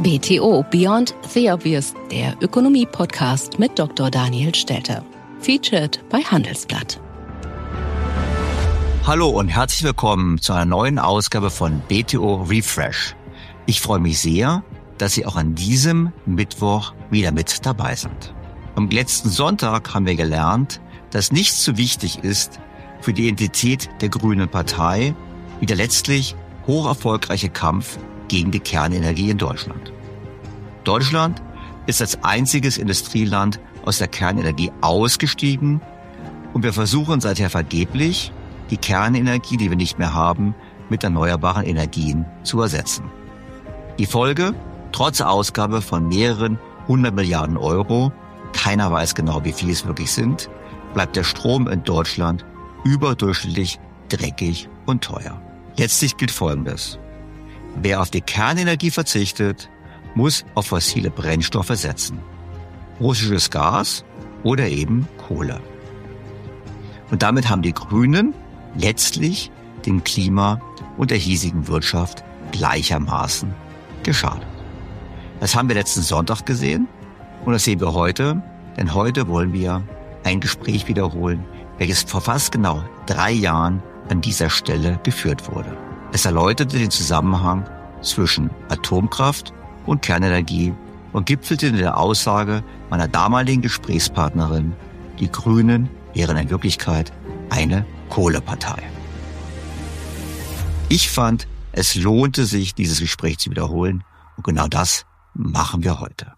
BTO Beyond the Obvious, der Ökonomie-Podcast mit Dr. Daniel Stelter. Featured bei Handelsblatt. Hallo und herzlich willkommen zu einer neuen Ausgabe von BTO Refresh. Ich freue mich sehr, dass Sie auch an diesem Mittwoch wieder mit dabei sind. Am letzten Sonntag haben wir gelernt, dass nichts so wichtig ist für die Identität der Grünen Partei wie der letztlich hocherfolgreiche Kampf gegen die Kernenergie in Deutschland. Deutschland ist als einziges Industrieland aus der Kernenergie ausgestiegen und wir versuchen seither vergeblich, die Kernenergie, die wir nicht mehr haben, mit erneuerbaren Energien zu ersetzen. Die Folge? Trotz Ausgabe von mehreren 100 Milliarden Euro, keiner weiß genau, wie viel es wirklich sind, bleibt der Strom in Deutschland überdurchschnittlich dreckig und teuer. Letztlich gilt Folgendes. Wer auf die Kernenergie verzichtet, muss auf fossile Brennstoffe setzen. Russisches Gas oder eben Kohle. Und damit haben die Grünen letztlich dem Klima und der hiesigen Wirtschaft gleichermaßen geschadet. Das haben wir letzten Sonntag gesehen und das sehen wir heute, denn heute wollen wir ein Gespräch wiederholen, welches vor fast genau 3 Jahren an dieser Stelle geführt wurde. Es erläuterte den Zusammenhang zwischen Atomkraft und Kernenergie und gipfelte in der Aussage meiner damaligen Gesprächspartnerin, die Grünen wären in Wirklichkeit eine Kohlepartei. Ich fand, es lohnte sich, dieses Gespräch zu wiederholen und genau das machen wir heute.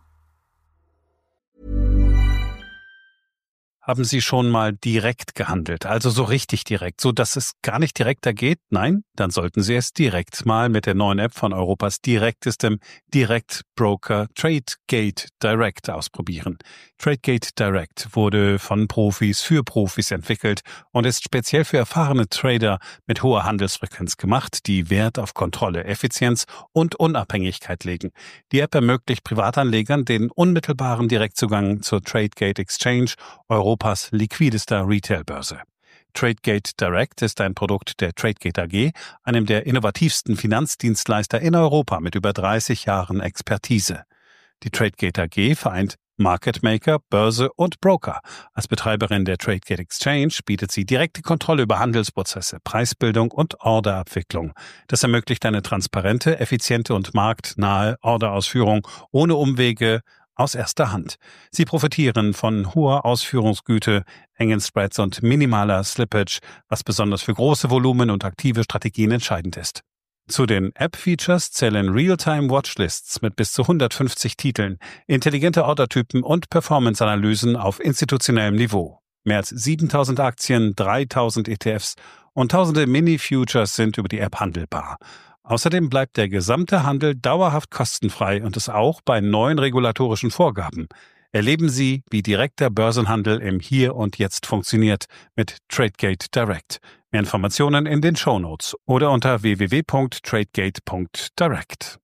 Haben Sie schon mal direkt gehandelt, also so richtig direkt, so dass es gar nicht direkter geht? Nein? Dann sollten Sie es direkt mal mit der neuen App von Europas direktestem Direktbroker TradeGate Direct ausprobieren. TradeGate Direct wurde von Profis für Profis entwickelt und ist speziell für erfahrene Trader mit hoher Handelsfrequenz gemacht, die Wert auf Kontrolle, Effizienz und Unabhängigkeit legen. Die App ermöglicht Privatanlegern den unmittelbaren Direktzugang zur TradeGate Exchange, Europas liquidester Retailbörse. TradeGate Direct ist ein Produkt der TradeGate AG, einem der innovativsten Finanzdienstleister in Europa mit über 30 Jahren Expertise. Die TradeGate AG vereint Market Maker, Börse und Broker. Als Betreiberin der TradeGate Exchange bietet sie direkte Kontrolle über Handelsprozesse, Preisbildung und Orderabwicklung. Das ermöglicht eine transparente, effiziente und marktnahe Orderausführung ohne Umwege aus erster Hand. Sie profitieren von hoher Ausführungsgüte, engen Spreads und minimaler Slippage, was besonders für große Volumen und aktive Strategien entscheidend ist. Zu den App-Features zählen Real-Time-Watchlists mit bis zu 150 Titeln, intelligente Ordertypen und Performance-Analysen auf institutionellem Niveau. Mehr als 7.000 Aktien, 3.000 ETFs und tausende Mini-Futures sind über die App handelbar. Außerdem bleibt der gesamte Handel dauerhaft kostenfrei und es auch bei neuen regulatorischen Vorgaben. Erleben Sie, wie direkter Börsenhandel im Hier und Jetzt funktioniert mit TradeGate Direct. Mehr Informationen in den Shownotes oder unter www.tradegate.direct.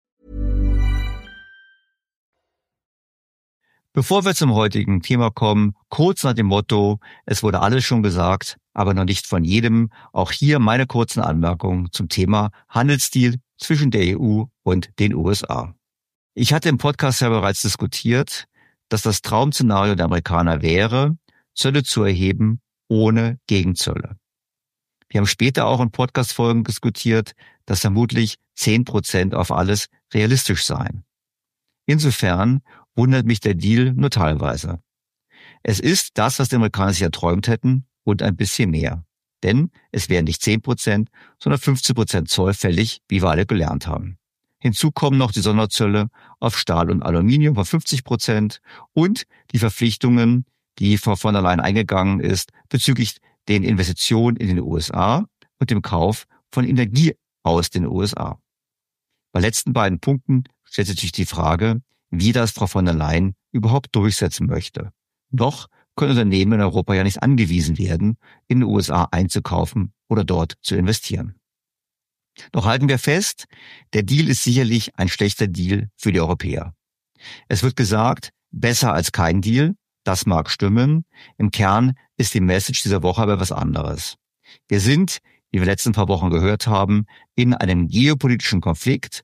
Bevor wir zum heutigen Thema kommen, kurz nach dem Motto, es wurde alles schon gesagt, aber noch nicht von jedem, auch hier meine kurzen Anmerkungen zum Thema Handelsdeal zwischen der EU und den USA. Ich hatte im Podcast ja bereits diskutiert, dass das Traum-Szenario der Amerikaner wäre, Zölle zu erheben ohne Gegenzölle. Wir haben später auch in Podcast-Folgen diskutiert, dass vermutlich 10% auf alles realistisch seien. Insofern wundert mich der Deal nur teilweise. Es ist das, was die Amerikaner sich erträumt hätten und ein bisschen mehr. Denn es wären nicht 10%, sondern 15% Zoll fällig, wie wir alle gelernt haben. Hinzu kommen noch die Sonderzölle auf Stahl und Aluminium von 50% und die Verpflichtungen, die Frau von der Leyen eingegangen ist, bezüglich den Investitionen in den USA und dem Kauf von Energie aus den USA. Bei letzten beiden Punkten stellt sich die Frage, wie das Frau von der Leyen überhaupt durchsetzen möchte. Noch können Unternehmen in Europa ja nicht angewiesen werden, in den USA einzukaufen oder dort zu investieren. Doch halten wir fest, der Deal ist sicherlich ein schlechter Deal für die Europäer. Es wird gesagt, besser als kein Deal. Das mag stimmen. Im Kern ist die Message dieser Woche aber was anderes. Wir sind, wie wir letzten paar Wochen gehört haben, in einem geopolitischen Konflikt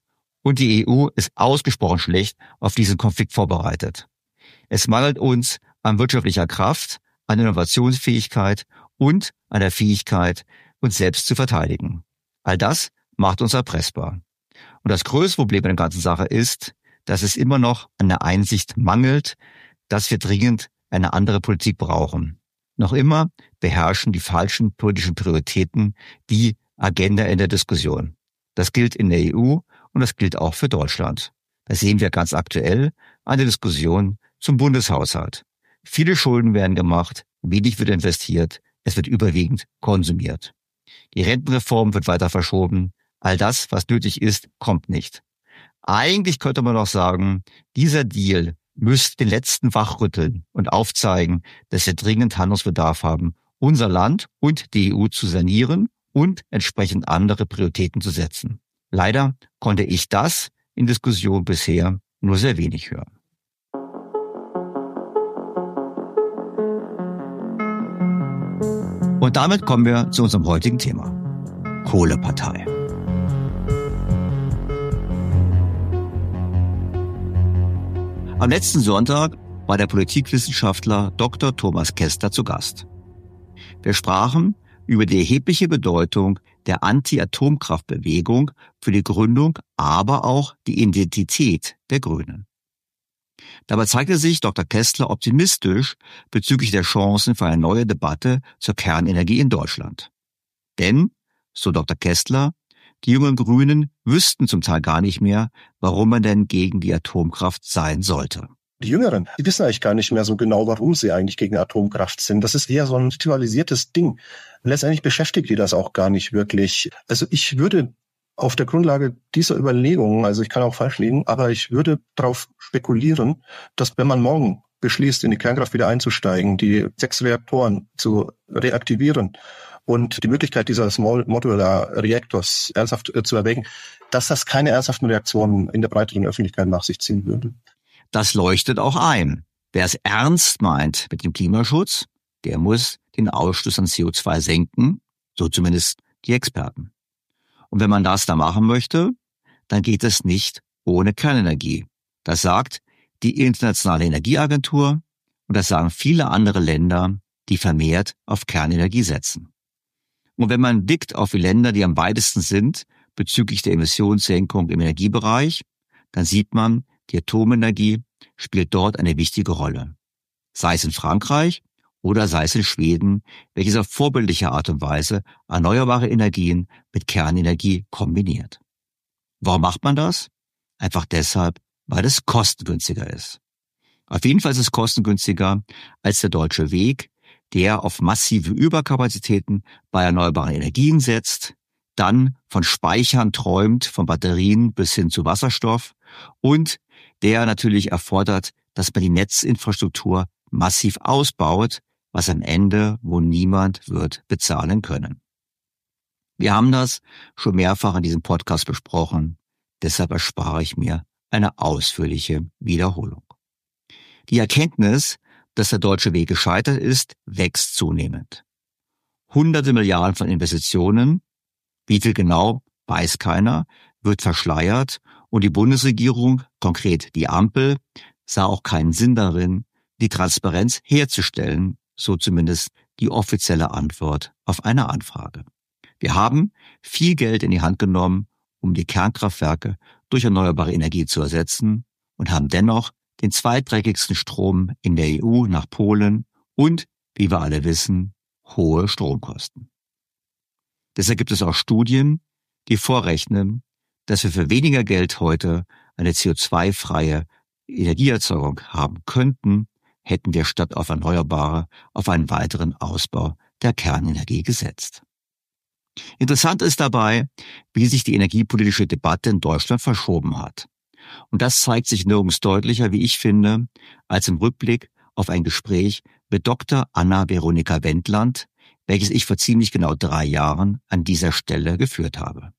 Und die EU ist ausgesprochen schlecht auf diesen Konflikt vorbereitet. Es mangelt uns an wirtschaftlicher Kraft, an Innovationsfähigkeit und an der Fähigkeit, uns selbst zu verteidigen. All das macht uns erpressbar. Und das größte Problem in der ganzen Sache ist, dass es immer noch an der Einsicht mangelt, dass wir dringend eine andere Politik brauchen. Noch immer beherrschen die falschen politischen Prioritäten die Agenda in der Diskussion. Das gilt in der EU und das gilt auch für Deutschland. Das sehen wir ganz aktuell an der Diskussion zum Bundeshaushalt. Viele Schulden werden gemacht, wenig wird investiert, es wird überwiegend konsumiert. Die Rentenreform wird weiter verschoben. All das, was nötig ist, kommt nicht. Eigentlich könnte man doch sagen, dieser Deal müsste den letzten wachrütteln und aufzeigen, dass wir dringend Handlungsbedarf haben, unser Land und die EU zu sanieren und entsprechend andere Prioritäten zu setzen. Leider konnte ich das in Diskussion bisher nur sehr wenig hören. Und damit kommen wir zu unserem heutigen Thema. Kohlepartei. Am letzten Sonntag war der Politikwissenschaftler Dr. Thomas Kessler zu Gast. Wir sprachen über die erhebliche Bedeutung der Anti-Atomkraftbewegung für die Gründung, aber auch die Identität der Grünen. Dabei zeigte sich Dr. Kessler optimistisch bezüglich der Chancen für eine neue Debatte zur Kernenergie in Deutschland. Denn, so Dr. Kessler, die jungen Grünen wüssten zum Teil gar nicht mehr, warum man denn gegen die Atomkraft sein sollte. Die Jüngeren, die wissen eigentlich gar nicht mehr so genau, warum sie eigentlich gegen Atomkraft sind. Das ist eher so ein ritualisiertes Ding. Letztendlich beschäftigt die das auch gar nicht wirklich. Also ich würde auf der Grundlage dieser Überlegungen, also ich kann auch falsch liegen, aber ich würde darauf spekulieren, dass wenn man morgen beschließt, in die Kernkraft wieder einzusteigen, die 6 Reaktoren zu reaktivieren und die Möglichkeit dieser Small Modular Reactors ernsthaft zu erwägen, dass das keine ernsthaften Reaktionen in der breiteren Öffentlichkeit nach sich ziehen würde. Das leuchtet auch ein. Wer es ernst meint mit dem Klimaschutz, der muss den Ausstoß an CO2 senken, so zumindest die Experten. Und wenn man das da machen möchte, dann geht es nicht ohne Kernenergie. Das sagt die Internationale Energieagentur und das sagen viele andere Länder, die vermehrt auf Kernenergie setzen. Und wenn man blickt auf die Länder, die am weitesten sind bezüglich der Emissionssenkung im Energiebereich, dann sieht man, die Atomenergie spielt dort eine wichtige Rolle. Sei es in Frankreich oder sei es in Schweden, welches auf vorbildliche Art und Weise erneuerbare Energien mit Kernenergie kombiniert. Warum macht man das? Einfach deshalb, weil es kostengünstiger ist. Auf jeden Fall ist es kostengünstiger als der deutsche Weg, der auf massive Überkapazitäten bei erneuerbaren Energien setzt, dann von Speichern träumt, von Batterien bis hin zu Wasserstoff und der natürlich erfordert, dass man die Netzinfrastruktur massiv ausbaut, was am Ende wohl niemand wird bezahlen können. Wir haben das schon mehrfach in diesem Podcast besprochen, deshalb erspare ich mir eine ausführliche Wiederholung. Die Erkenntnis, dass der deutsche Weg gescheitert ist, wächst zunehmend. Hunderte Milliarden von Investitionen, wie viel genau, weiß keiner, wird verschleiert und die Bundesregierung, konkret die Ampel, sah auch keinen Sinn darin, die Transparenz herzustellen, so zumindest die offizielle Antwort auf eine Anfrage. Wir haben viel Geld in die Hand genommen, um die Kernkraftwerke durch erneuerbare Energie zu ersetzen und haben dennoch den zweitdreckigsten Strom in der EU nach Polen und, wie wir alle wissen, hohe Stromkosten. Deshalb gibt es auch Studien, die vorrechnen, dass wir für weniger Geld heute eine CO2-freie Energieerzeugung haben könnten, hätten wir statt auf Erneuerbare auf einen weiteren Ausbau der Kernenergie gesetzt. Interessant ist dabei, wie sich die energiepolitische Debatte in Deutschland verschoben hat. Und das zeigt sich nirgends deutlicher, wie ich finde, als im Rückblick auf ein Gespräch mit Dr. Anna-Veronika Wendland, welches ich vor ziemlich genau 3 Jahren an dieser Stelle geführt habe.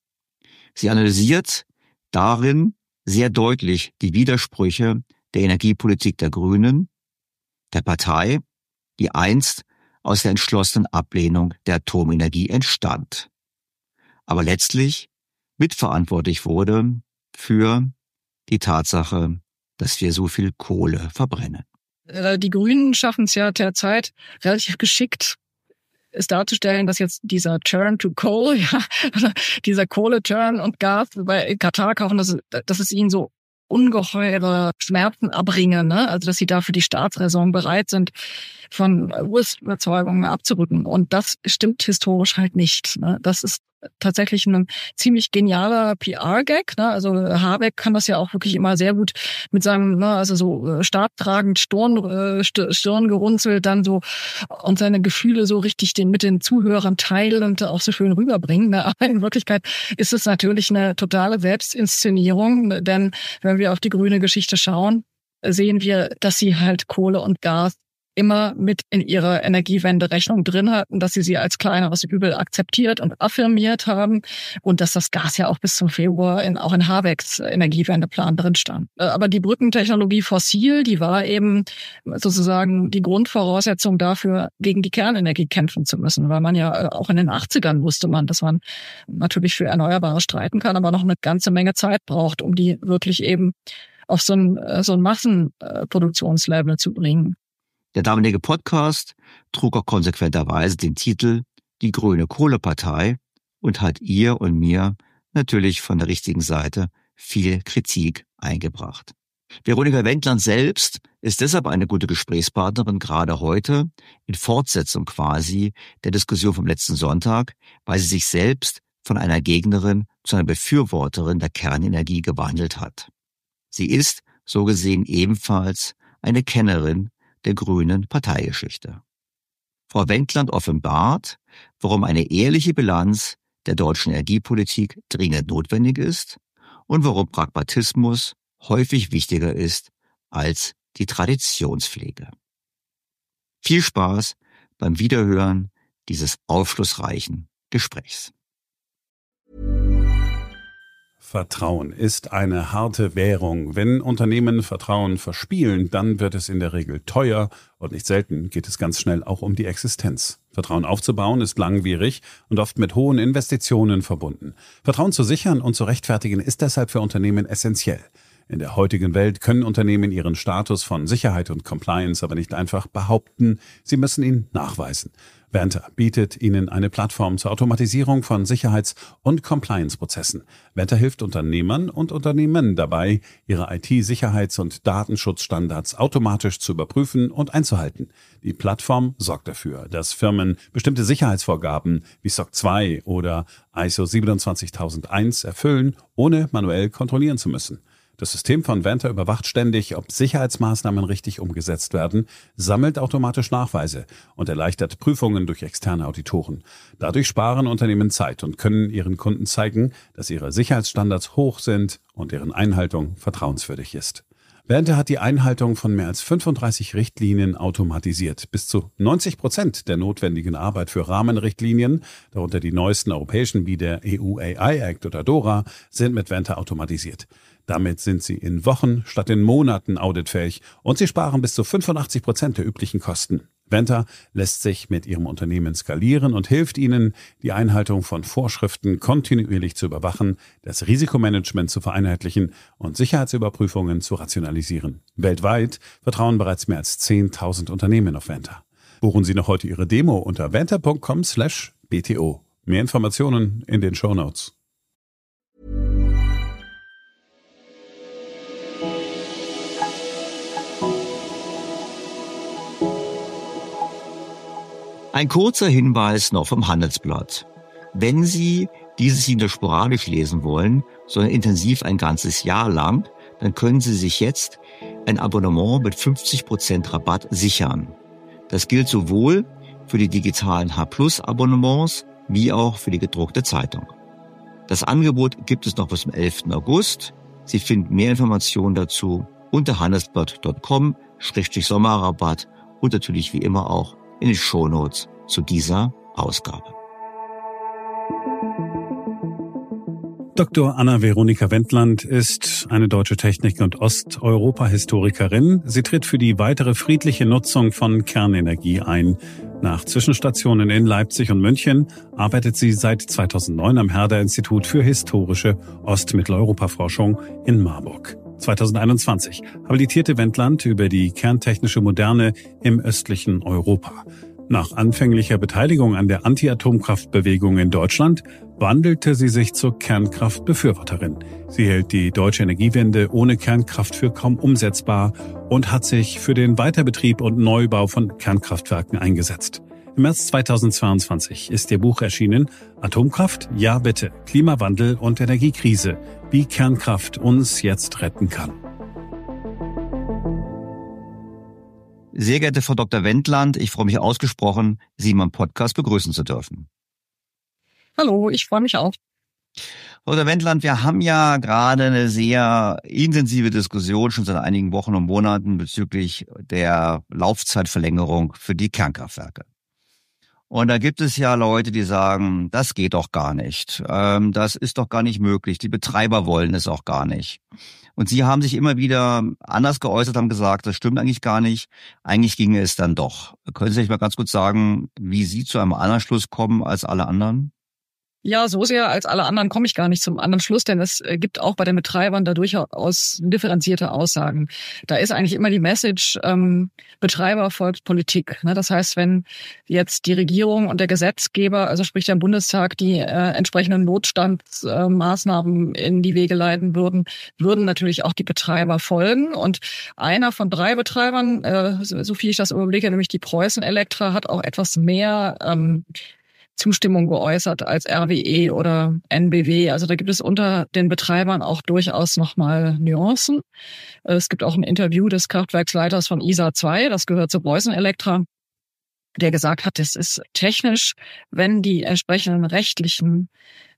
Sie analysiert darin sehr deutlich die Widersprüche der Energiepolitik der Grünen, der Partei, die einst aus der entschlossenen Ablehnung der Atomenergie entstand, aber letztlich mitverantwortlich wurde für die Tatsache, dass wir so viel Kohle verbrennen. Die Grünen schaffen es ja derzeit relativ geschickt, es darzustellen, dass jetzt dieser Turn to Coal, dieser Kohle-Turn und Gas bei Katar kaufen, dass es ihnen so ungeheure Schmerzen abbringen, ne? Also dass sie da für die Staatsräson bereit sind, von Urüberzeugungen abzurücken. Und das stimmt historisch halt nicht, ne? Das ist tatsächlich ein ziemlich genialer PR-Gag, ne? Also Habeck kann das ja auch wirklich immer sehr gut mit seinem, ne, also so staattragend Stirn gerunzelt dann so und seine Gefühle so richtig mit den Zuhörern teilen und auch so schön rüberbringen, ne? Aber in Wirklichkeit ist es natürlich eine totale Selbstinszenierung, denn wenn wir auf die grüne Geschichte schauen, sehen wir, dass sie halt Kohle und Gas immer mit in ihrer Energiewende-Rechnung drin hatten, dass sie als kleineres Übel akzeptiert und affirmiert haben und dass das Gas ja auch bis zum Februar auch in Habecks Energiewendeplan drin stand. Aber die Brückentechnologie fossil, die war eben sozusagen die Grundvoraussetzung dafür, gegen die Kernenergie kämpfen zu müssen, weil man ja auch in den 80ern wusste man, dass man natürlich für Erneuerbare streiten kann, aber noch eine ganze Menge Zeit braucht, um die wirklich eben auf so ein Massenproduktionslevel zu bringen. Der damalige Podcast trug auch konsequenterweise den Titel Die Grüne Kohlepartei und hat ihr und mir natürlich von der richtigen Seite viel Kritik eingebracht. Veronika Wendland selbst ist deshalb eine gute Gesprächspartnerin, gerade heute, in Fortsetzung quasi der Diskussion vom letzten Sonntag, weil sie sich selbst von einer Gegnerin zu einer Befürworterin der Kernenergie gewandelt hat. Sie ist, so gesehen, ebenfalls eine Kennerin der grünen Parteigeschichte. Frau Wendland offenbart, warum eine ehrliche Bilanz der deutschen Energiepolitik dringend notwendig ist und warum Pragmatismus häufig wichtiger ist als die Traditionspflege. Viel Spaß beim Wiederhören dieses aufschlussreichen Gesprächs. Vertrauen ist eine harte Währung. Wenn Unternehmen Vertrauen verspielen, dann wird es in der Regel teuer und nicht selten geht es ganz schnell auch um die Existenz. Vertrauen aufzubauen ist langwierig und oft mit hohen Investitionen verbunden. Vertrauen zu sichern und zu rechtfertigen ist deshalb für Unternehmen essentiell. In der heutigen Welt können Unternehmen ihren Status von Sicherheit und Compliance aber nicht einfach behaupten, sie müssen ihn nachweisen. Vanta bietet Ihnen eine Plattform zur Automatisierung von Sicherheits- und Compliance-Prozessen. Vanta hilft Unternehmern und Unternehmen dabei, ihre IT-Sicherheits- und Datenschutzstandards automatisch zu überprüfen und einzuhalten. Die Plattform sorgt dafür, dass Firmen bestimmte Sicherheitsvorgaben wie SOC 2 oder ISO 27001 erfüllen, ohne manuell kontrollieren zu müssen. Das System von Vanta überwacht ständig, ob Sicherheitsmaßnahmen richtig umgesetzt werden, sammelt automatisch Nachweise und erleichtert Prüfungen durch externe Auditoren. Dadurch sparen Unternehmen Zeit und können ihren Kunden zeigen, dass ihre Sicherheitsstandards hoch sind und deren Einhaltung vertrauenswürdig ist. Vanta hat die Einhaltung von mehr als 35 Richtlinien automatisiert. Bis zu 90% der notwendigen Arbeit für Rahmenrichtlinien, darunter die neuesten europäischen wie der EU AI Act oder DORA, sind mit Vanta automatisiert. Damit sind sie in Wochen statt in Monaten auditfähig und sie sparen bis zu 85% der üblichen Kosten. Vanta lässt sich mit ihrem Unternehmen skalieren und hilft ihnen, die Einhaltung von Vorschriften kontinuierlich zu überwachen, das Risikomanagement zu vereinheitlichen und Sicherheitsüberprüfungen zu rationalisieren. Weltweit vertrauen bereits mehr als 10.000 Unternehmen auf Vanta. Buchen Sie noch heute Ihre Demo unter vanta.com/BTO. Mehr Informationen in den Shownotes. Ein kurzer Hinweis noch vom Handelsblatt. Wenn Sie dieses nicht nur sporadisch lesen wollen, sondern intensiv ein ganzes Jahr lang, dann können Sie sich jetzt ein Abonnement mit 50% Rabatt sichern. Das gilt sowohl für die digitalen H+-Abonnements wie auch für die gedruckte Zeitung. Das Angebot gibt es noch bis zum 11. August. Sie finden mehr Informationen dazu unter handelsblatt.com/Sommerrabatt und natürlich wie immer auch in den Shownotes zu dieser Ausgabe. Dr. Anna-Veronika Wendland ist eine deutsche Technik- und Osteuropa-Historikerin. Sie tritt für die weitere friedliche Nutzung von Kernenergie ein. Nach Zwischenstationen in Leipzig und München arbeitet sie seit 2009 am Herder-Institut für historische Ostmitteleuropa-Forschung in Marburg. 2021 habilitierte Wendland über die kerntechnische Moderne im östlichen Europa. Nach anfänglicher Beteiligung an der Anti-Atomkraftbewegung in Deutschland wandelte sie sich zur Kernkraftbefürworterin. Sie hält die deutsche Energiewende ohne Kernkraft für kaum umsetzbar und hat sich für den Weiterbetrieb und Neubau von Kernkraftwerken eingesetzt. Im März 2022 ist ihr Buch erschienen, Atomkraft? Ja bitte. Klimawandel und Energiekrise. Wie Kernkraft uns jetzt retten kann. Sehr geehrte Frau Dr. Wendland, ich freue mich ausgesprochen, Sie in meinem Podcast begrüßen zu dürfen. Hallo, ich freue mich auch. Frau Dr. Wendland, wir haben ja gerade eine sehr intensive Diskussion schon seit einigen Wochen und Monaten bezüglich der Laufzeitverlängerung für die Kernkraftwerke. Und da gibt es ja Leute, die sagen, das geht doch gar nicht, das ist doch gar nicht möglich, die Betreiber wollen es auch gar nicht. Und Sie haben sich immer wieder anders geäußert, haben gesagt, das stimmt eigentlich gar nicht. Eigentlich ginge es dann doch. Können Sie sich mal ganz kurz sagen, wie Sie zu einem anderen Schluss kommen als alle anderen? Ja, so sehr als alle anderen komme ich gar nicht zum anderen Schluss, denn es gibt auch bei den Betreibern da durchaus differenzierte Aussagen. Da ist eigentlich immer die Message, Betreiber folgt Politik. Das heißt, wenn jetzt die Regierung und der Gesetzgeber, also sprich der Bundestag, die entsprechenden Notstandsmaßnahmen in die Wege leiten würden natürlich auch die Betreiber folgen. Und einer von 3 Betreibern, so viel ich das überblicke, nämlich die Preußen Elektra, hat auch etwas mehr Zustimmung geäußert als RWE oder NBW. Also da gibt es unter den Betreibern auch durchaus nochmal Nuancen. Es gibt auch ein Interview des Kraftwerksleiters von ISA 2, das gehört zu Preußen Elektra, der gesagt hat, es ist technisch, wenn die entsprechenden rechtlichen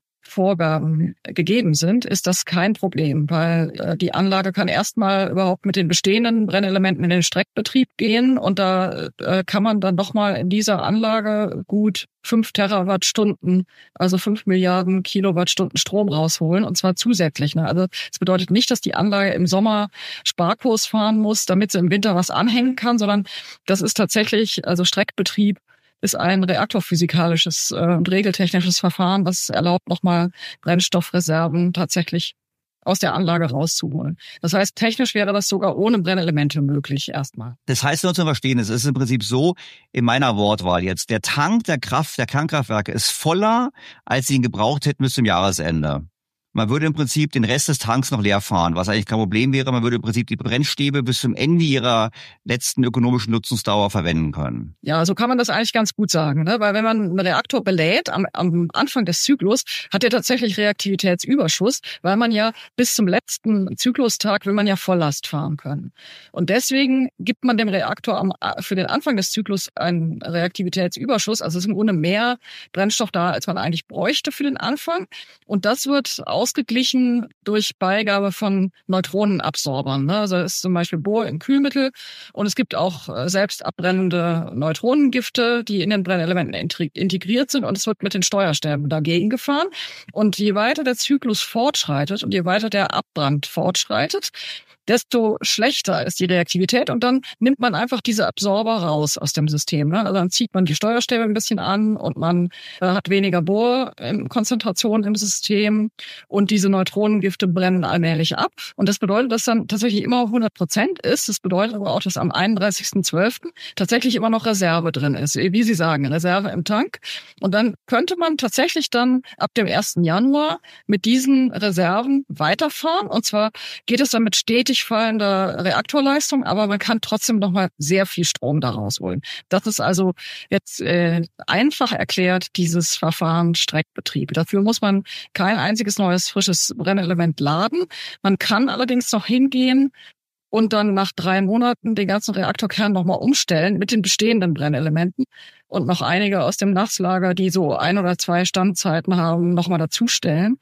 Vorgaben gegeben sind, ist das kein Problem, weil die Anlage kann erstmal überhaupt mit den bestehenden Brennelementen in den Streckbetrieb gehen und da kann man dann nochmal in dieser Anlage gut 5 Terawattstunden, also 5 Milliarden Kilowattstunden Strom rausholen und zwar zusätzlich. Also es bedeutet nicht, dass die Anlage im Sommer Sparkurs fahren muss, damit sie im Winter was anhängen kann, sondern das ist tatsächlich, also Streckbetrieb ist ein reaktorphysikalisches und regeltechnisches Verfahren, was erlaubt, nochmal Brennstoffreserven tatsächlich aus der Anlage rauszuholen. Das heißt, technisch wäre das sogar ohne Brennelemente möglich erstmal. Das heißt, nur zu verstehen, es ist im Prinzip so, in meiner Wortwahl jetzt, der Tank der Kernkraftwerke ist voller, als sie ihn gebraucht hätten bis zum Jahresende. Man würde im Prinzip den Rest des Tanks noch leer fahren, was eigentlich kein Problem wäre. Man würde im Prinzip die Brennstäbe bis zum Ende ihrer letzten ökonomischen Nutzungsdauer verwenden können. Ja, so kann man das eigentlich ganz gut sagen, ne? Weil wenn man einen Reaktor belädt am Anfang des Zyklus, hat er tatsächlich Reaktivitätsüberschuss, weil man ja bis zum letzten Zyklustag will man ja Volllast fahren können. Und deswegen gibt man dem Reaktor für den Anfang des Zyklus einen Reaktivitätsüberschuss. Also es ist im Grunde mehr Brennstoff da, als man eigentlich bräuchte für den Anfang. Und das wird ausgeglichen durch Beigabe von Neutronenabsorbern. Ne? Also es ist zum Beispiel Bohr im Kühlmittel und es gibt auch selbst abbrennende Neutronengifte, die in den Brennelementen integriert sind und es wird mit den Steuerstäben dagegen gefahren. Und je weiter der Zyklus fortschreitet und je weiter der Abbrand fortschreitet, desto schlechter ist die Reaktivität und dann nimmt man einfach diese Absorber raus aus dem System. Ne? Also dann zieht man die Steuerstäbe ein bisschen an und man hat weniger Bohrkonzentration im System und diese Neutronengifte brennen allmählich ab. Und das bedeutet, dass dann tatsächlich immer 100% ist. Das bedeutet aber auch, dass am 31.12. tatsächlich immer noch Reserve drin ist. Wie Sie sagen, Reserve im Tank. Und dann könnte man tatsächlich dann ab dem 1. Januar mit diesen Reserven weiterfahren. Und zwar geht es dann mit stetig fallender Reaktorleistung, aber man kann trotzdem noch mal sehr viel Strom da rausholen. Das ist also jetzt einfach erklärt, dieses Verfahren Streckbetrieb. Dafür muss man kein einziges neues, frisches Brennelement laden. Man kann allerdings noch hingehen und dann nach 3 Monaten den ganzen Reaktorkern nochmal umstellen mit den bestehenden Brennelementen und noch einige aus dem Nachtlager, die so 1 oder 2 Standzeiten haben, nochmal dazustellen.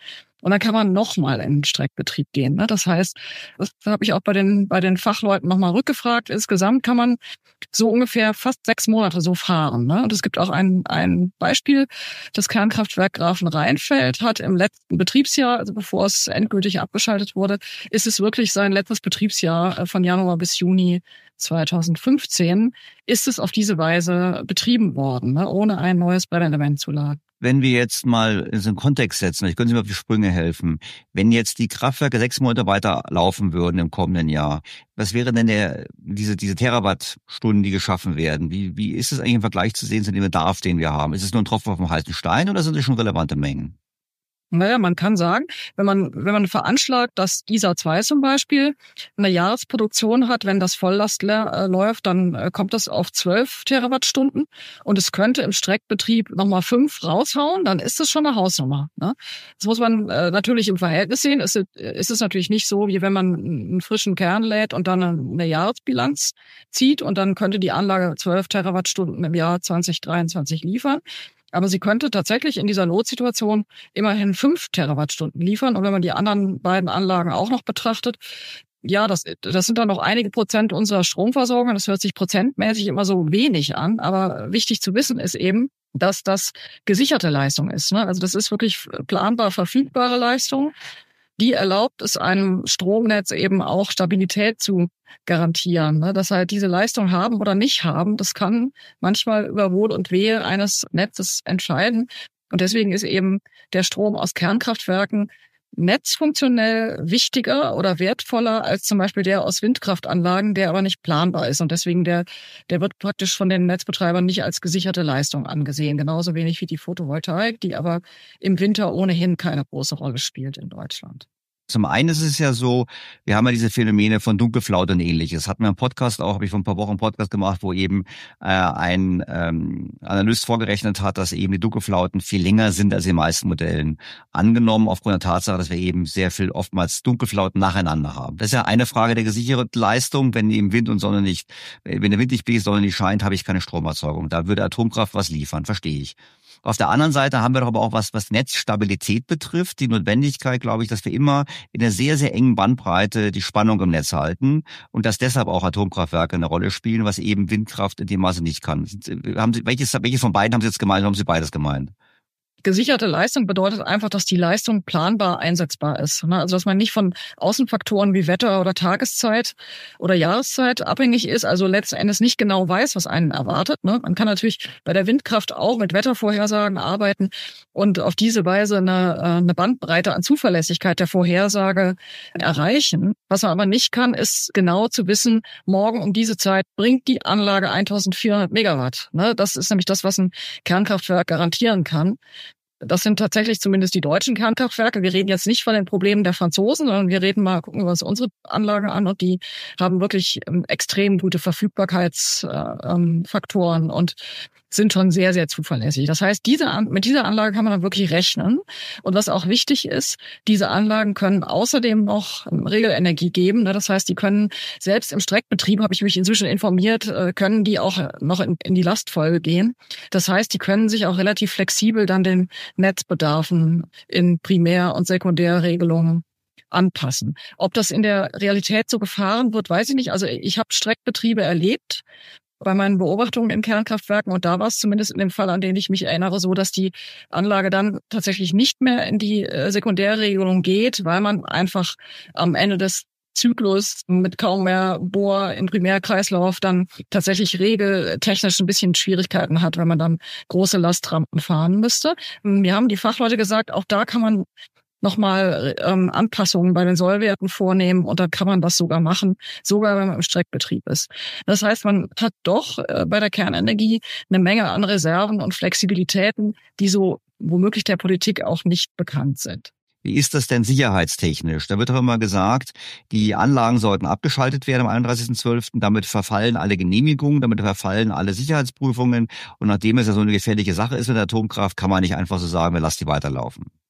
Und dann kann man nochmal in den Streckbetrieb gehen. Ne? Das heißt, das habe ich auch bei den Fachleuten nochmal rückgefragt. Insgesamt kann man so ungefähr fast 6 Monate so fahren. Ne? Und es gibt auch ein Beispiel. Das Kernkraftwerk Grafenrheinfeld hat im letzten Betriebsjahr, also bevor es endgültig abgeschaltet wurde, ist es wirklich sein letztes Betriebsjahr von Januar bis Juni 2015, ist es auf diese Weise betrieben worden, ne? Ohne ein neues Brennelement zu laden. Wenn wir jetzt mal in so einen Kontext setzen, ich könnte Sie mal auf die Sprünge helfen. Wenn jetzt die Kraftwerke 6 Monate weiter laufen würden im kommenden Jahr, was wäre denn diese Terawattstunden, die geschaffen werden? Wie ist es eigentlich im Vergleich zu sehen zu dem Bedarf, den wir haben? Ist es nur ein Tropfen auf dem heißen Stein oder sind es schon relevante Mengen? Naja, man kann sagen, wenn man veranschlagt, dass ISA 2 zum Beispiel eine Jahresproduktion hat, wenn das Volllast läuft, dann kommt das auf 12 Terawattstunden und es könnte im Streckbetrieb nochmal 5 raushauen, dann ist das schon eine Hausnummer. Ne? Das muss man natürlich im Verhältnis sehen. Ist es natürlich nicht so, wie wenn man einen frischen Kern lädt und dann eine Jahresbilanz zieht und dann könnte die Anlage 12 Terawattstunden im Jahr 2023 liefern. Aber sie könnte tatsächlich in dieser Notsituation immerhin 5 Terawattstunden liefern. Und wenn man die anderen beiden Anlagen auch noch betrachtet, ja, das sind dann noch einige Prozent unserer Stromversorgung. Das hört sich prozentmäßig immer so wenig an. Aber wichtig zu wissen ist eben, dass das gesicherte Leistung ist. Ne? Also das ist wirklich planbar verfügbare Leistung. Die erlaubt es einem Stromnetz eben auch Stabilität zu garantieren. Dass halt diese Leistung haben oder nicht haben, das kann manchmal über Wohl und Wehe eines Netzes entscheiden. Und deswegen ist eben der Strom aus Kernkraftwerken netzfunktionell wichtiger oder wertvoller als zum Beispiel der aus Windkraftanlagen, der aber nicht planbar ist. Und deswegen der wird praktisch von den Netzbetreibern nicht als gesicherte Leistung angesehen. Genauso wenig wie die Photovoltaik, die aber im Winter ohnehin keine große Rolle spielt in Deutschland. Zum einen ist es ja so, wir haben ja diese Phänomene von Dunkelflaute und Ähnliches. Hatten wir im Podcast auch, habe ich vor ein paar Wochen einen Podcast gemacht, wo eben ein Analyst vorgerechnet hat, dass eben die Dunkelflauten viel länger sind als in den meisten Modellen. Angenommen aufgrund der Tatsache, dass wir eben sehr viel oftmals Dunkelflauten nacheinander haben. Das ist ja eine Frage der gesicherten Leistung. Wenn eben Wind und Sonne nicht, wenn der Wind nicht bläst, Sonne nicht scheint, habe ich keine Stromerzeugung. Da würde Atomkraft was liefern, verstehe ich. Auf der anderen Seite haben wir doch aber auch was Netzstabilität betrifft, die Notwendigkeit, glaube ich, dass wir immer in einer sehr, sehr engen Bandbreite die Spannung im Netz halten und dass deshalb auch Atomkraftwerke eine Rolle spielen, was eben Windkraft in dem Maße nicht kann. Welches von beiden haben Sie jetzt gemeint? Haben Sie beides gemeint? Gesicherte Leistung bedeutet einfach, dass die Leistung planbar einsetzbar ist. Also dass man nicht von Außenfaktoren wie Wetter oder Tageszeit oder Jahreszeit abhängig ist, also letzten Endes nicht genau weiß, was einen erwartet. Man kann natürlich bei der Windkraft auch mit Wettervorhersagen arbeiten und auf diese Weise eine Bandbreite an Zuverlässigkeit der Vorhersage erreichen. Was man aber nicht kann, ist genau zu wissen, morgen um diese Zeit bringt die Anlage 1400 Megawatt. Das ist nämlich das, was ein Kernkraftwerk garantieren kann. Das sind tatsächlich zumindest die deutschen Kernkraftwerke. Wir reden jetzt nicht von den Problemen der Franzosen, sondern gucken wir uns unsere Anlage an und die haben wirklich extrem gute Verfügbarkeitsfaktoren und sind schon sehr, sehr zuverlässig. Das heißt, mit dieser Anlage kann man dann wirklich rechnen. Und was auch wichtig ist, diese Anlagen können außerdem noch Regelenergie geben. Das heißt, die können selbst im Streckbetrieb, habe ich mich inzwischen informiert, können die auch noch in die Lastfolge gehen. Das heißt, die können sich auch relativ flexibel dann den Netzbedarfen in Primär- und Sekundärregelungen anpassen. Ob das in der Realität so gefahren wird, weiß ich nicht. Also ich habe Streckbetriebe erlebt bei meinen Beobachtungen in Kernkraftwerken und da war es zumindest in dem Fall, an den ich mich erinnere, so, dass die Anlage dann tatsächlich nicht mehr in die Sekundärregelung geht, weil man einfach am Ende des Zyklus mit kaum mehr Bohr im Primärkreislauf dann tatsächlich regeltechnisch ein bisschen Schwierigkeiten hat, wenn man dann große Lastrampen fahren müsste. Wir haben die Fachleute gesagt, auch da kann man nochmal Anpassungen bei den Sollwerten vornehmen und dann kann man das sogar machen, sogar wenn man im Streckbetrieb ist. Das heißt, man hat doch bei der Kernenergie eine Menge an Reserven und Flexibilitäten, die so womöglich der Politik auch nicht bekannt sind. Wie ist das denn sicherheitstechnisch? Da wird doch immer gesagt, die Anlagen sollten abgeschaltet werden am 31.12. Damit verfallen alle Genehmigungen, damit verfallen alle Sicherheitsprüfungen. Und nachdem es ja so eine gefährliche Sache ist mit der Atomkraft, kann man nicht einfach so sagen, wir lassen die weiterlaufen.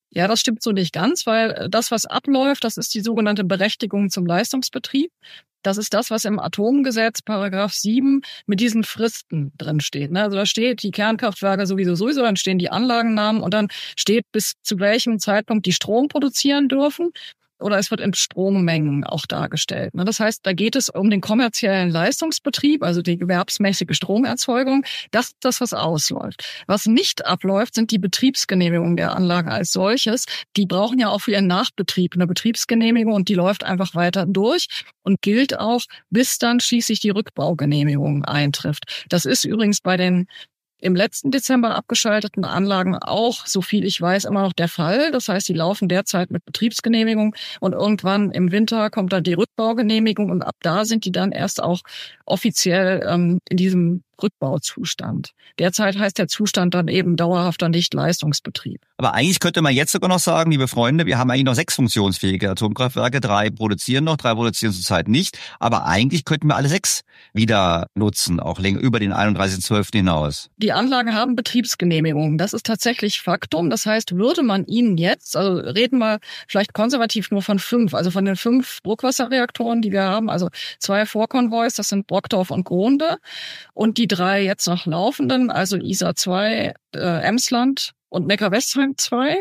Ja, das stimmt so nicht ganz, weil das, was abläuft, das ist die sogenannte Berechtigung zum Leistungsbetrieb. Das ist das, was im Atomgesetz, Paragraph 7, mit diesen Fristen drin steht. Also da steht die Kernkraftwerke sowieso, dann stehen die Anlagennamen und dann steht, bis zu welchem Zeitpunkt die Strom produzieren dürfen. Oder es wird in Strommengen auch dargestellt. Das heißt, da geht es um den kommerziellen Leistungsbetrieb, also die gewerbsmäßige Stromerzeugung. Das ist das, was ausläuft. Was nicht abläuft, sind die Betriebsgenehmigungen der Anlagen als solches. Die brauchen ja auch für ihren Nachbetrieb eine Betriebsgenehmigung und die läuft einfach weiter durch und gilt auch, bis dann schließlich die Rückbaugenehmigung eintrifft. Das ist übrigens bei den im letzten Dezember abgeschalteten Anlagen auch, so viel ich weiß, immer noch der Fall. Das heißt, die laufen derzeit mit Betriebsgenehmigung und irgendwann im Winter kommt dann die Rückbaugenehmigung und ab da sind die dann erst auch offiziell in diesem Rückbauzustand. Derzeit heißt der Zustand dann eben dauerhafter Nicht-Leistungsbetrieb. Aber eigentlich könnte man jetzt sogar noch sagen, liebe Freunde, wir haben eigentlich noch 6 funktionsfähige Atomkraftwerke, 3 produzieren noch, 3 produzieren zurzeit nicht. Aber eigentlich könnten wir alle 6 wieder nutzen, auch länger über den 31.12. hinaus. Die Anlagen haben Betriebsgenehmigungen. Das ist tatsächlich Faktum. Das heißt, würde man ihnen jetzt, also reden wir vielleicht konservativ nur von 5, also von den 5 Druckwasserreaktoren, die wir haben, also 2 Vorkonvois, das sind Brockdorf und Gronde, und die 3 jetzt noch laufenden, also Isar 2, Emsland und Neckar-Westheim 2,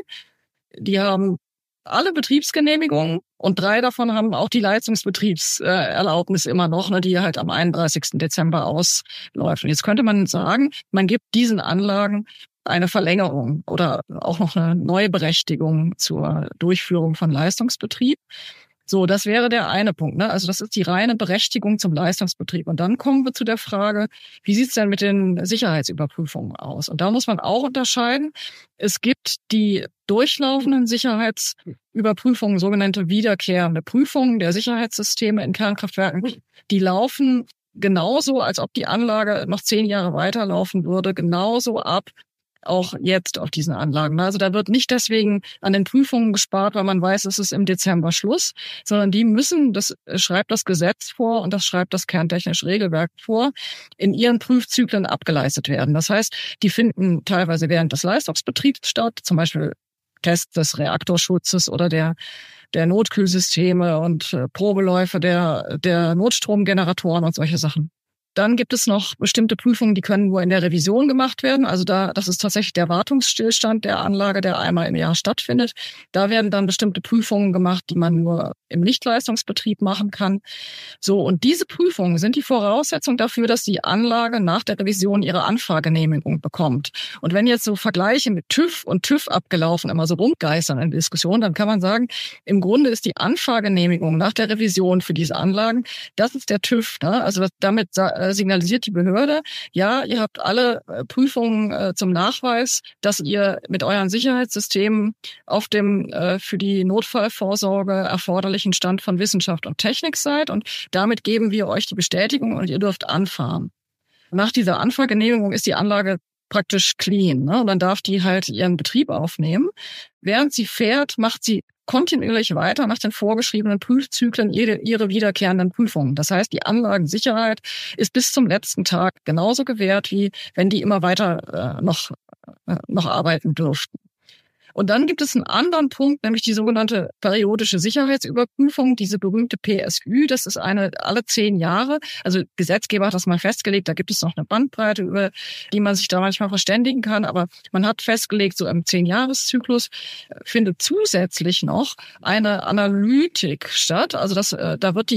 die haben alle Betriebsgenehmigungen und 3 davon haben auch die Leistungsbetriebserlaubnis immer noch, die halt am 31. Dezember ausläuft. Und jetzt könnte man sagen, man gibt diesen Anlagen eine Verlängerung oder auch noch eine Neuberechtigung zur Durchführung von Leistungsbetrieb. So, das wäre der eine Punkt. Also das ist die reine Berechtigung zum Leistungsbetrieb. Und dann kommen wir zu der Frage, wie sieht's denn mit den Sicherheitsüberprüfungen aus? Und da muss man auch unterscheiden. Es gibt die durchlaufenden Sicherheitsüberprüfungen, sogenannte wiederkehrende Prüfungen der Sicherheitssysteme in Kernkraftwerken. Die laufen genauso, als ob die Anlage noch 10 Jahre weiterlaufen würde, genauso ab, auch jetzt auf diesen Anlagen. Also da wird nicht deswegen an den Prüfungen gespart, weil man weiß, es ist im Dezember Schluss, sondern die müssen, das schreibt das Gesetz vor und das schreibt das kerntechnische Regelwerk vor, in ihren Prüfzyklen abgeleistet werden. Das heißt, die finden teilweise während des Leistungsbetriebs statt, zum Beispiel Tests des Reaktorschutzes oder der Notkühlsysteme und Probeläufe der Notstromgeneratoren und solche Sachen. Dann gibt es noch bestimmte Prüfungen, die können nur in der Revision gemacht werden. Also das ist tatsächlich der Wartungsstillstand der Anlage, der einmal im Jahr stattfindet. Da werden dann bestimmte Prüfungen gemacht, die man nur im Nichtleistungsbetrieb machen kann. So, und diese Prüfungen sind die Voraussetzung dafür, dass die Anlage nach der Revision ihre Anfahrgenehmigung bekommt. Und wenn jetzt so Vergleiche mit TÜV und TÜV abgelaufen immer so rumgeistern in der Diskussion, dann kann man sagen, im Grunde ist die Anfahrgenehmigung nach der Revision für diese Anlagen, das ist der TÜV. Also damit signalisiert die Behörde, ja, ihr habt alle Prüfungen zum Nachweis, dass ihr mit euren Sicherheitssystemen auf dem für die Notfallvorsorge erforderlichen Stand von Wissenschaft und Technik seid und damit geben wir euch die Bestätigung und ihr dürft anfahren. Nach dieser Anfahrgenehmigung ist die Anlage praktisch clean, und dann darf die halt ihren Betrieb aufnehmen. Während sie fährt, macht sie kontinuierlich weiter nach den vorgeschriebenen Prüfzyklen ihre wiederkehrenden Prüfungen. Das heißt, die Anlagensicherheit ist bis zum letzten Tag genauso gewährt, wie wenn die immer weiter noch arbeiten dürften. Und dann gibt es einen anderen Punkt, nämlich die sogenannte periodische Sicherheitsüberprüfung, diese berühmte PSÜ. Das ist eine alle 10 Jahre. Also Gesetzgeber hat das mal festgelegt. Da gibt es noch eine Bandbreite, über die man sich da manchmal verständigen kann. Aber man hat festgelegt, so im 10-Jahres-Zyklus findet zusätzlich noch eine Analytik statt. Also da wird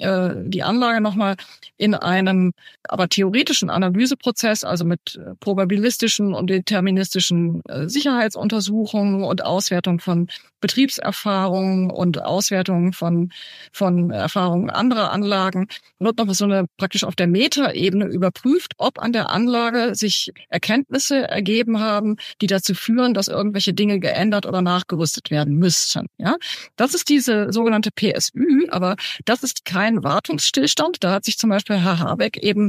die Anlage nochmal in einem aber theoretischen Analyseprozess, also mit probabilistischen und deterministischen Sicherheitsuntersuchungen und Auswertung von Betriebserfahrungen und Auswertung von Erfahrungen anderer Anlagen, wird noch so eine praktisch auf der Metaebene überprüft, ob an der Anlage sich Erkenntnisse ergeben haben, die dazu führen, dass irgendwelche Dinge geändert oder nachgerüstet werden müssten. Ja, das ist diese sogenannte PSÜ, aber das ist kein Wartungsstillstand. Da hat sich zum Beispiel Herr Habeck eben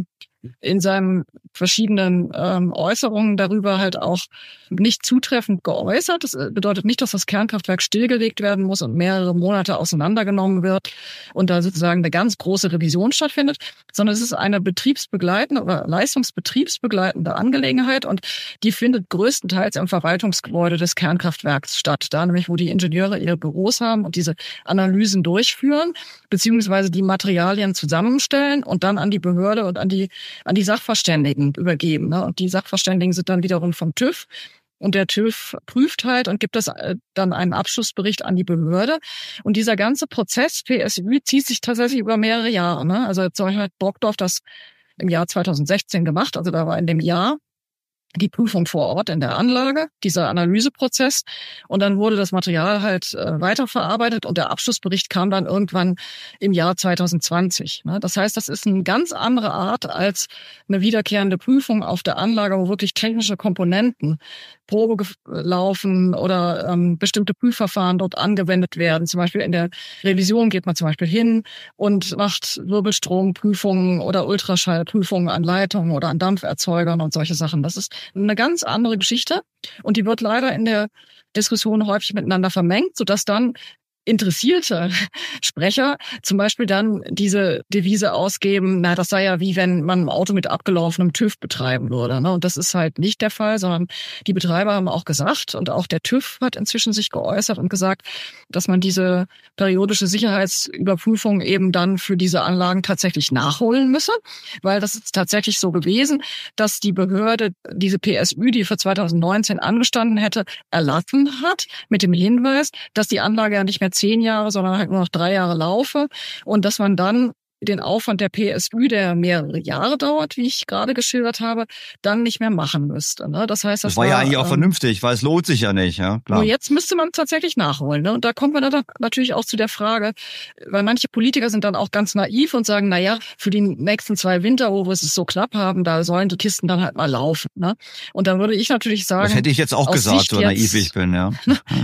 in seinen verschiedenen Äußerungen darüber halt auch nicht zutreffend geäußert. Das bedeutet nicht, dass das Kernkraftwerk stillgelegt werden muss und mehrere Monate auseinandergenommen wird und da sozusagen eine ganz große Revision stattfindet, sondern es ist eine betriebsbegleitende oder leistungsbetriebsbegleitende Angelegenheit und die findet größtenteils im Verwaltungsgebäude des Kernkraftwerks statt. Da nämlich, wo die Ingenieure ihre Büros haben und diese Analysen durchführen, beziehungsweise die Materialien zusammenstellen und dann an die Behörde und an die Sachverständigen übergeben. Ne? Und die Sachverständigen sind dann wiederum vom TÜV. Und der TÜV prüft halt und gibt das dann einen Abschlussbericht an die Behörde. Und dieser ganze Prozess PSÜ zieht sich tatsächlich über mehrere Jahre. Ne? Also zum Beispiel hat Brockdorf das im Jahr 2016 gemacht. Also da war in dem Jahr die Prüfung vor Ort in der Anlage, dieser Analyseprozess. Und dann wurde das Material halt weiterverarbeitet und der Abschlussbericht kam dann irgendwann im Jahr 2020. Das heißt, das ist eine ganz andere Art als eine wiederkehrende Prüfung auf der Anlage, wo wirklich technische Komponenten Probe laufen oder bestimmte Prüfverfahren dort angewendet werden. Zum Beispiel in der Revision geht man zum Beispiel hin und macht Wirbelstromprüfungen oder Ultraschallprüfungen an Leitungen oder an Dampferzeugern und solche Sachen. Das ist eine ganz andere Geschichte und die wird leider in der Diskussion häufig miteinander vermengt, sodass dann interessierte Sprecher zum Beispiel dann diese Devise ausgeben, na, das sei ja wie wenn man ein Auto mit abgelaufenem TÜV betreiben würde. Ne? Und das ist halt nicht der Fall, sondern die Betreiber haben auch gesagt und auch der TÜV hat inzwischen sich geäußert und gesagt, dass man diese periodische Sicherheitsüberprüfung eben dann für diese Anlagen tatsächlich nachholen müsse, weil das ist tatsächlich so gewesen, dass die Behörde diese PSÜ, die für 2019 angestanden hätte, erlassen hat mit dem Hinweis, dass die Anlage ja nicht mehr 10 Jahre, sondern halt nur noch 3 Jahre laufe und dass man dann den Aufwand der PSÜ, der mehrere Jahre dauert, wie ich gerade geschildert habe, dann nicht mehr machen müsste. Ne? Das heißt, das war ja eigentlich auch vernünftig, weil es lohnt sich ja nicht. Ja, klar. Nur jetzt müsste man tatsächlich nachholen. Ne? Und da kommt man dann natürlich auch zu der Frage, weil manche Politiker sind dann auch ganz naiv und sagen, na ja, für die nächsten 2 Winter, wo wir es so knapp haben, da sollen die Kisten dann halt mal laufen. Ne? Und dann würde ich natürlich sagen, das hätte ich jetzt auch gesagt, so naiv ich bin. Ja.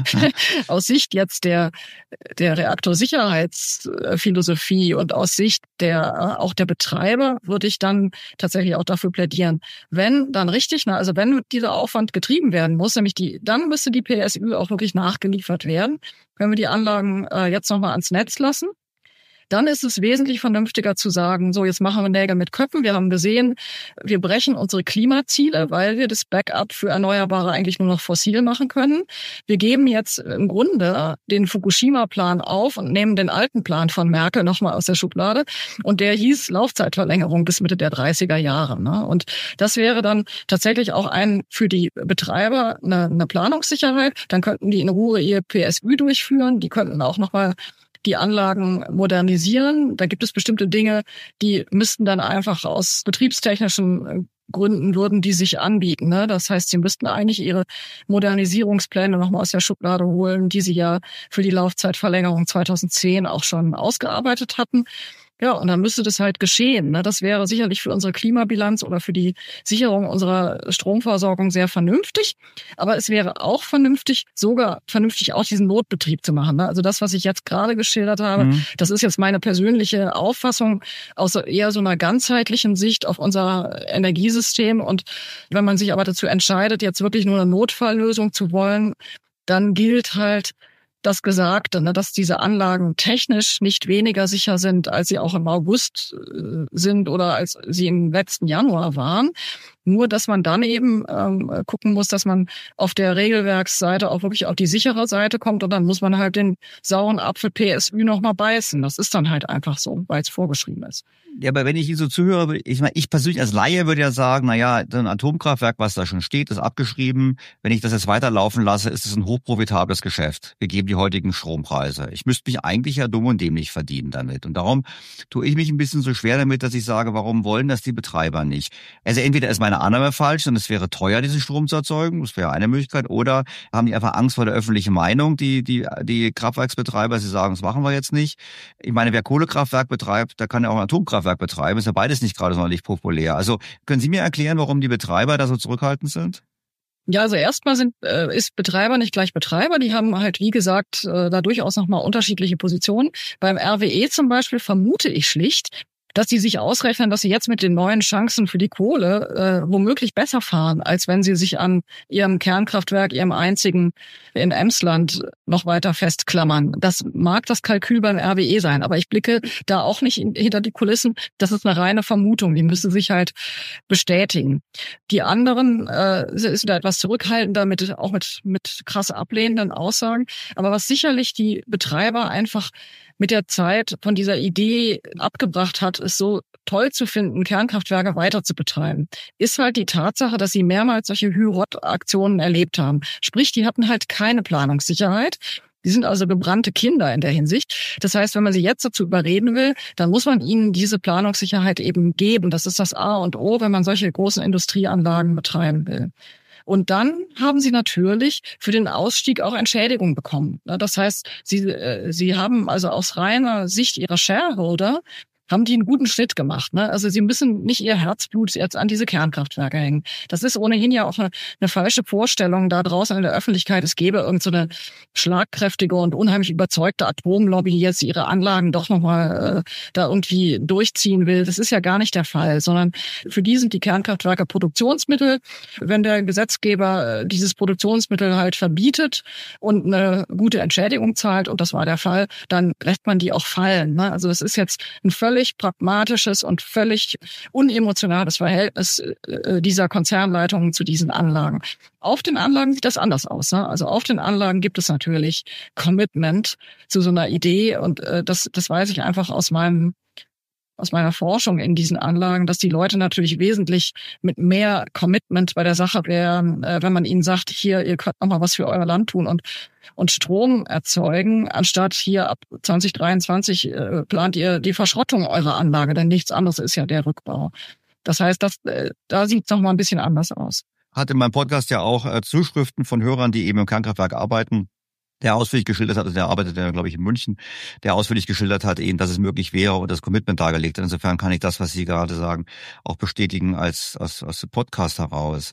Aus Sicht jetzt der Reaktorsicherheitsphilosophie und aus Sicht auch der Betreiber würde ich dann tatsächlich auch dafür plädieren. Wenn dann richtig, also wenn dieser Aufwand getrieben werden muss, nämlich dann müsste die PSÜ auch wirklich nachgeliefert werden. Wenn wir die Anlagen jetzt nochmal ans Netz lassen, dann ist es wesentlich vernünftiger zu sagen, so jetzt machen wir Nägel mit Köpfen. Wir haben gesehen, wir brechen unsere Klimaziele, weil wir das Backup für Erneuerbare eigentlich nur noch fossil machen können. Wir geben jetzt im Grunde den Fukushima-Plan auf und nehmen den alten Plan von Merkel nochmal aus der Schublade. Und der hieß Laufzeitverlängerung bis Mitte der 30er Jahre. Ne? Und das wäre dann tatsächlich auch für die Betreiber eine Planungssicherheit. Dann könnten die in Ruhe ihr PSÜ durchführen. Die könnten auch nochmal die Anlagen modernisieren. Da gibt es bestimmte Dinge, die müssten dann einfach aus betriebstechnischen Gründen würden die sich anbieten. Ne? Das heißt, sie müssten eigentlich ihre Modernisierungspläne nochmal aus der Schublade holen, die sie ja für die Laufzeitverlängerung 2010 auch schon ausgearbeitet hatten. Ja, und dann müsste das halt geschehen. Ne? Das wäre sicherlich für unsere Klimabilanz oder für die Sicherung unserer Stromversorgung sehr vernünftig. Aber es wäre auch sogar vernünftig auch diesen Notbetrieb zu machen. Ne? Also das, was ich jetzt gerade geschildert habe, das ist jetzt meine persönliche Auffassung aus eher so einer ganzheitlichen Sicht auf unser Energiesystem. Und wenn man sich aber dazu entscheidet, jetzt wirklich nur eine Notfalllösung zu wollen, dann gilt halt das Gesagte, ne, dass diese Anlagen technisch nicht weniger sicher sind, als sie auch im August sind oder als sie im letzten Januar waren. Nur, dass man dann eben gucken muss, dass man auf der Regelwerksseite auch wirklich auf die sichere Seite kommt und dann muss man halt den sauren Apfel PSÜ nochmal beißen. Das ist dann halt einfach so, weil es vorgeschrieben ist. Ja, aber wenn ich Ihnen so zuhöre, ich persönlich als Laie würde ja sagen, na ja, ein Atomkraftwerk, was da schon steht, ist abgeschrieben. Wenn ich das jetzt weiterlaufen lasse, ist es ein hochprofitables Geschäft. Wir geben die heutigen Strompreise. Ich müsste mich eigentlich ja dumm und dämlich verdienen damit. Und darum tue ich mich ein bisschen so schwer damit, dass ich sage, warum wollen das die Betreiber nicht? Also entweder ist meine Annahme falsch und es wäre teuer, diesen Strom zu erzeugen, das wäre eine Möglichkeit, oder haben die einfach Angst vor der öffentlichen Meinung, die Kraftwerksbetreiber, sie sagen, das machen wir jetzt nicht. Ich meine, wer Kohlekraftwerk betreibt, der kann ja auch ein Atomkraftwerk betreiben, ist ja beides nicht gerade sonderlich populär. Also können Sie mir erklären, warum die Betreiber da so zurückhaltend sind? Ja, also erstmal ist Betreiber nicht gleich Betreiber. Die haben halt, wie gesagt, da durchaus nochmal unterschiedliche Positionen. Beim RWE zum Beispiel vermute ich schlicht, dass sie sich ausrechnen, dass sie jetzt mit den neuen Chancen für die Kohle womöglich besser fahren, als wenn sie sich an ihrem Kernkraftwerk, ihrem einzigen in Emsland, noch weiter festklammern. Das mag das Kalkül beim RWE sein, aber ich blicke da auch nicht hinter die Kulissen. Das ist eine reine Vermutung, die müsste sich halt bestätigen. Die anderen ist da etwas zurückhaltender, auch mit krass ablehnenden Aussagen. Aber was sicherlich die Betreiber einfach mit der Zeit von dieser Idee abgebracht hat, es so toll zu finden, Kernkraftwerke weiter zu betreiben, ist halt die Tatsache, dass sie mehrmals solche Hürot-Aktionen erlebt haben. Sprich, die hatten halt keine Planungssicherheit. Die sind also gebrannte Kinder in der Hinsicht. Das heißt, wenn man sie jetzt dazu überreden will, dann muss man ihnen diese Planungssicherheit eben geben. Das ist das A und O, wenn man solche großen Industrieanlagen betreiben will. Und dann haben sie natürlich für den Ausstieg auch Entschädigung bekommen. Das heißt, sie haben also aus reiner Sicht ihrer Shareholder haben die einen guten Schnitt gemacht. Also sie müssen nicht ihr Herzblut jetzt an diese Kernkraftwerke hängen. Das ist ohnehin ja auch eine falsche Vorstellung da draußen in der Öffentlichkeit. Es gäbe irgend so eine schlagkräftige und unheimlich überzeugte Atomlobby, die jetzt ihre Anlagen doch nochmal da irgendwie durchziehen will. Das ist ja gar nicht der Fall, sondern für die sind die Kernkraftwerke Produktionsmittel. Wenn der Gesetzgeber dieses Produktionsmittel halt verbietet und eine gute Entschädigung zahlt, und das war der Fall, dann lässt man die auch fallen. Also es ist jetzt ein völlig pragmatisches und völlig unemotionales Verhältnis dieser Konzernleitungen zu diesen Anlagen. Auf den Anlagen sieht das anders aus. Also auf den Anlagen gibt es natürlich Commitment zu so einer Idee, und das weiß ich einfach aus meiner Forschung in diesen Anlagen, dass die Leute natürlich wesentlich mit mehr Commitment bei der Sache wären, wenn man ihnen sagt, hier, ihr könnt noch mal was für euer Land tun und Strom erzeugen, anstatt hier ab 2023 plant ihr die Verschrottung eurer Anlage, denn nichts anderes ist ja der Rückbau. Das heißt, da sieht es noch mal ein bisschen anders aus. Hat in meinem Podcast ja auch Zuschriften von Hörern, die eben im Kernkraftwerk arbeiten, der ausführlich geschildert hat, also der arbeitet ja, glaube ich, in München, der ausführlich geschildert hat eben, dass es möglich wäre und das Commitment dargelegt hat. Insofern kann ich das, was Sie gerade sagen, auch bestätigen aus dem Podcast heraus.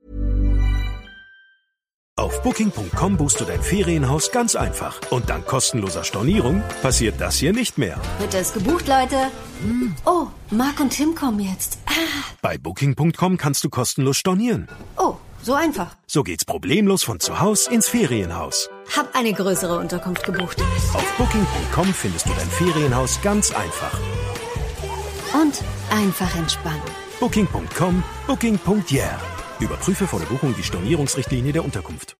Auf Booking.com buchst du dein Ferienhaus ganz einfach. Und dank kostenloser Stornierung passiert das hier nicht mehr. Wird es gebucht, Leute? Oh, Marc und Tim kommen jetzt. Bei Booking.com kannst du kostenlos stornieren. Oh, so einfach. So geht's problemlos von zu Hause ins Ferienhaus. Hab eine größere Unterkunft gebucht. Auf Booking.com findest du dein Ferienhaus ganz einfach. Und einfach entspannen. Booking.com, Booking.yeah. Überprüfe vor der Buchung die Stornierungsrichtlinie der Unterkunft.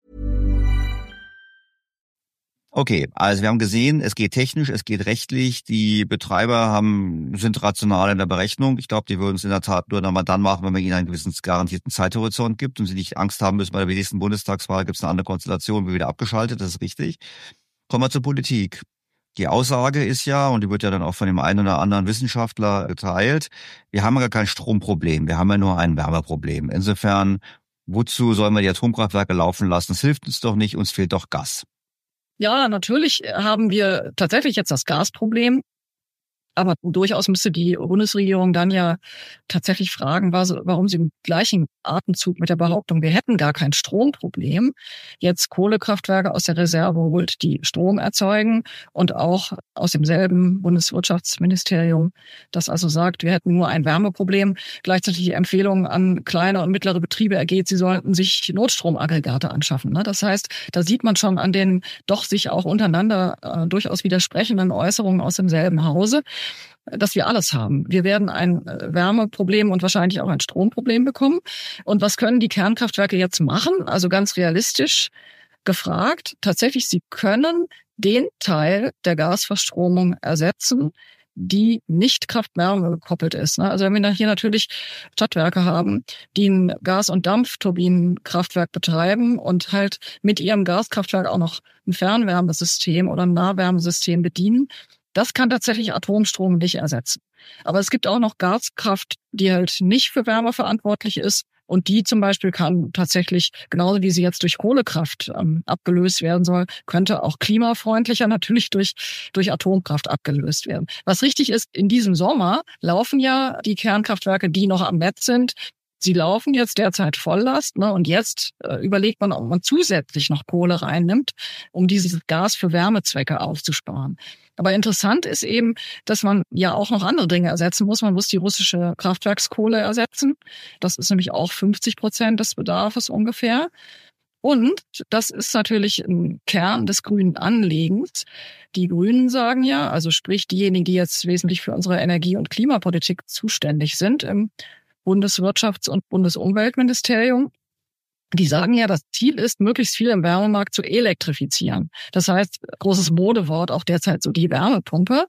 Okay, also wir haben gesehen, es geht technisch, es geht rechtlich. Die Betreiber sind rational in der Berechnung. Ich glaube, die würden es in der Tat nur dann machen, wenn man ihnen einen gewissen garantierten Zeithorizont gibt und sie nicht Angst haben müssen, bei der nächsten Bundestagswahl gibt es eine andere Konstellation, wird wieder abgeschaltet, das ist richtig. Kommen wir zur Politik. Die Aussage ist ja, und die wird ja dann auch von dem einen oder anderen Wissenschaftler geteilt, wir haben ja gar kein Stromproblem, wir haben ja nur ein Wärmeproblem. Insofern, wozu sollen wir die Atomkraftwerke laufen lassen? Es hilft uns doch nicht, uns fehlt doch Gas. Ja, natürlich haben wir tatsächlich jetzt das Gasproblem. Aber durchaus müsste die Bundesregierung dann ja tatsächlich fragen, warum sie im gleichen Atemzug mit der Behauptung, wir hätten gar kein Stromproblem, jetzt Kohlekraftwerke aus der Reserve holt, die Strom erzeugen, und auch aus demselben Bundeswirtschaftsministerium, das also sagt, wir hätten nur ein Wärmeproblem, gleichzeitig die Empfehlung an kleine und mittlere Betriebe ergeht, sie sollten sich Notstromaggregate anschaffen. Das heißt, da sieht man schon an den doch sich auch untereinander durchaus widersprechenden Äußerungen aus demselben Hause, dass wir alles haben. Wir werden ein Wärmeproblem und wahrscheinlich auch ein Stromproblem bekommen. Und was können die Kernkraftwerke jetzt machen? Also ganz realistisch gefragt, tatsächlich, sie können den Teil der Gasverstromung ersetzen, die nicht Kraft-Wärme gekoppelt ist. Also wenn wir hier natürlich Stadtwerke haben, die ein Gas- und Dampfturbinenkraftwerk betreiben und halt mit ihrem Gaskraftwerk auch noch ein Fernwärmesystem oder ein Nahwärmesystem bedienen, das kann tatsächlich Atomstrom nicht ersetzen. Aber es gibt auch noch Gaskraft, die halt nicht für Wärme verantwortlich ist. Und die zum Beispiel kann tatsächlich, genauso wie sie jetzt durch Kohlekraft abgelöst werden soll, könnte auch klimafreundlicher natürlich durch Atomkraft abgelöst werden. Was richtig ist, in diesem Sommer laufen ja die Kernkraftwerke, die noch am Netz sind. Sie laufen jetzt derzeit Volllast, und jetzt überlegt man, ob man zusätzlich noch Kohle reinnimmt, um dieses Gas für Wärmezwecke aufzusparen. Aber interessant ist eben, dass man ja auch noch andere Dinge ersetzen muss. Man muss die russische Kraftwerkskohle ersetzen. Das ist nämlich auch 50% des Bedarfs ungefähr. Und das ist natürlich ein Kern des grünen Anliegens. Die Grünen sagen ja, also sprich diejenigen, die jetzt wesentlich für unsere Energie- und Klimapolitik zuständig sind im Bundeswirtschafts- und Bundesumweltministerium, die sagen ja, das Ziel ist, möglichst viel im Wärmemarkt zu elektrifizieren. Das heißt, großes Modewort auch derzeit so die Wärmepumpe.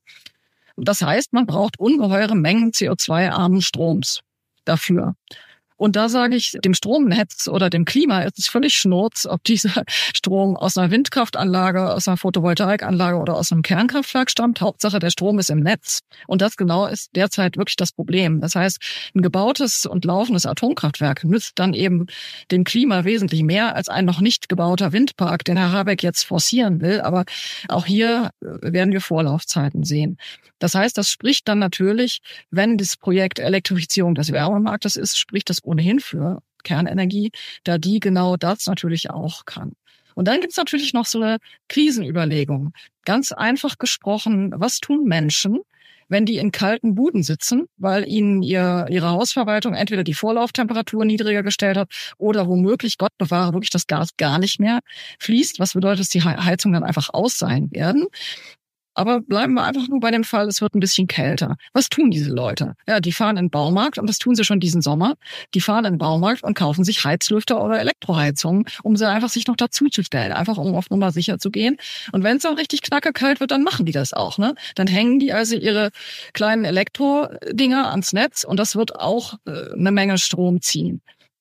Das heißt, man braucht ungeheure Mengen CO2-armen Stroms dafür. Und da sage ich, dem Stromnetz oder dem Klima ist es völlig Schnurz, ob dieser Strom aus einer Windkraftanlage, aus einer Photovoltaikanlage oder aus einem Kernkraftwerk stammt. Hauptsache, der Strom ist im Netz. Und das genau ist derzeit wirklich das Problem. Das heißt, ein gebautes und laufendes Atomkraftwerk nützt dann eben dem Klima wesentlich mehr als ein noch nicht gebauter Windpark, den Herr Habeck jetzt forcieren will. Aber auch hier werden wir Vorlaufzeiten sehen. Das heißt, das spricht dann natürlich, wenn das Projekt Elektrifizierung des Wärmemarktes ist, spricht das ohnehin für Kernenergie, da die genau das natürlich auch kann. Und dann gibt's natürlich noch so eine Krisenüberlegung. Ganz einfach gesprochen, was tun Menschen, wenn die in kalten Buden sitzen, weil ihnen ihre Hausverwaltung entweder die Vorlauftemperatur niedriger gestellt hat oder womöglich, Gott bewahre, wirklich das Gas gar nicht mehr fließt. Was bedeutet, dass die Heizungen dann einfach aus sein werden? Aber bleiben wir einfach nur bei dem Fall, es wird ein bisschen kälter. Was tun diese Leute? Ja, die fahren in den Baumarkt und das tun sie schon diesen Sommer. Die fahren in den Baumarkt und kaufen sich Heizlüfter oder Elektroheizungen, um sie einfach sich noch dazu zu stellen, einfach um auf Nummer sicher zu gehen. Und wenn es dann richtig knackekalt wird, dann machen die das auch, ne? Dann hängen die also ihre kleinen Elektrodinger ans Netz und das wird auch eine Menge Strom ziehen.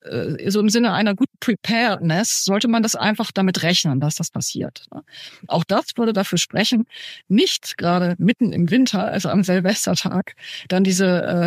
So im Sinne einer guten Preparedness sollte man das einfach damit rechnen, dass das passiert. Auch das würde dafür sprechen, nicht gerade mitten im Winter, also am Silvestertag, dann diese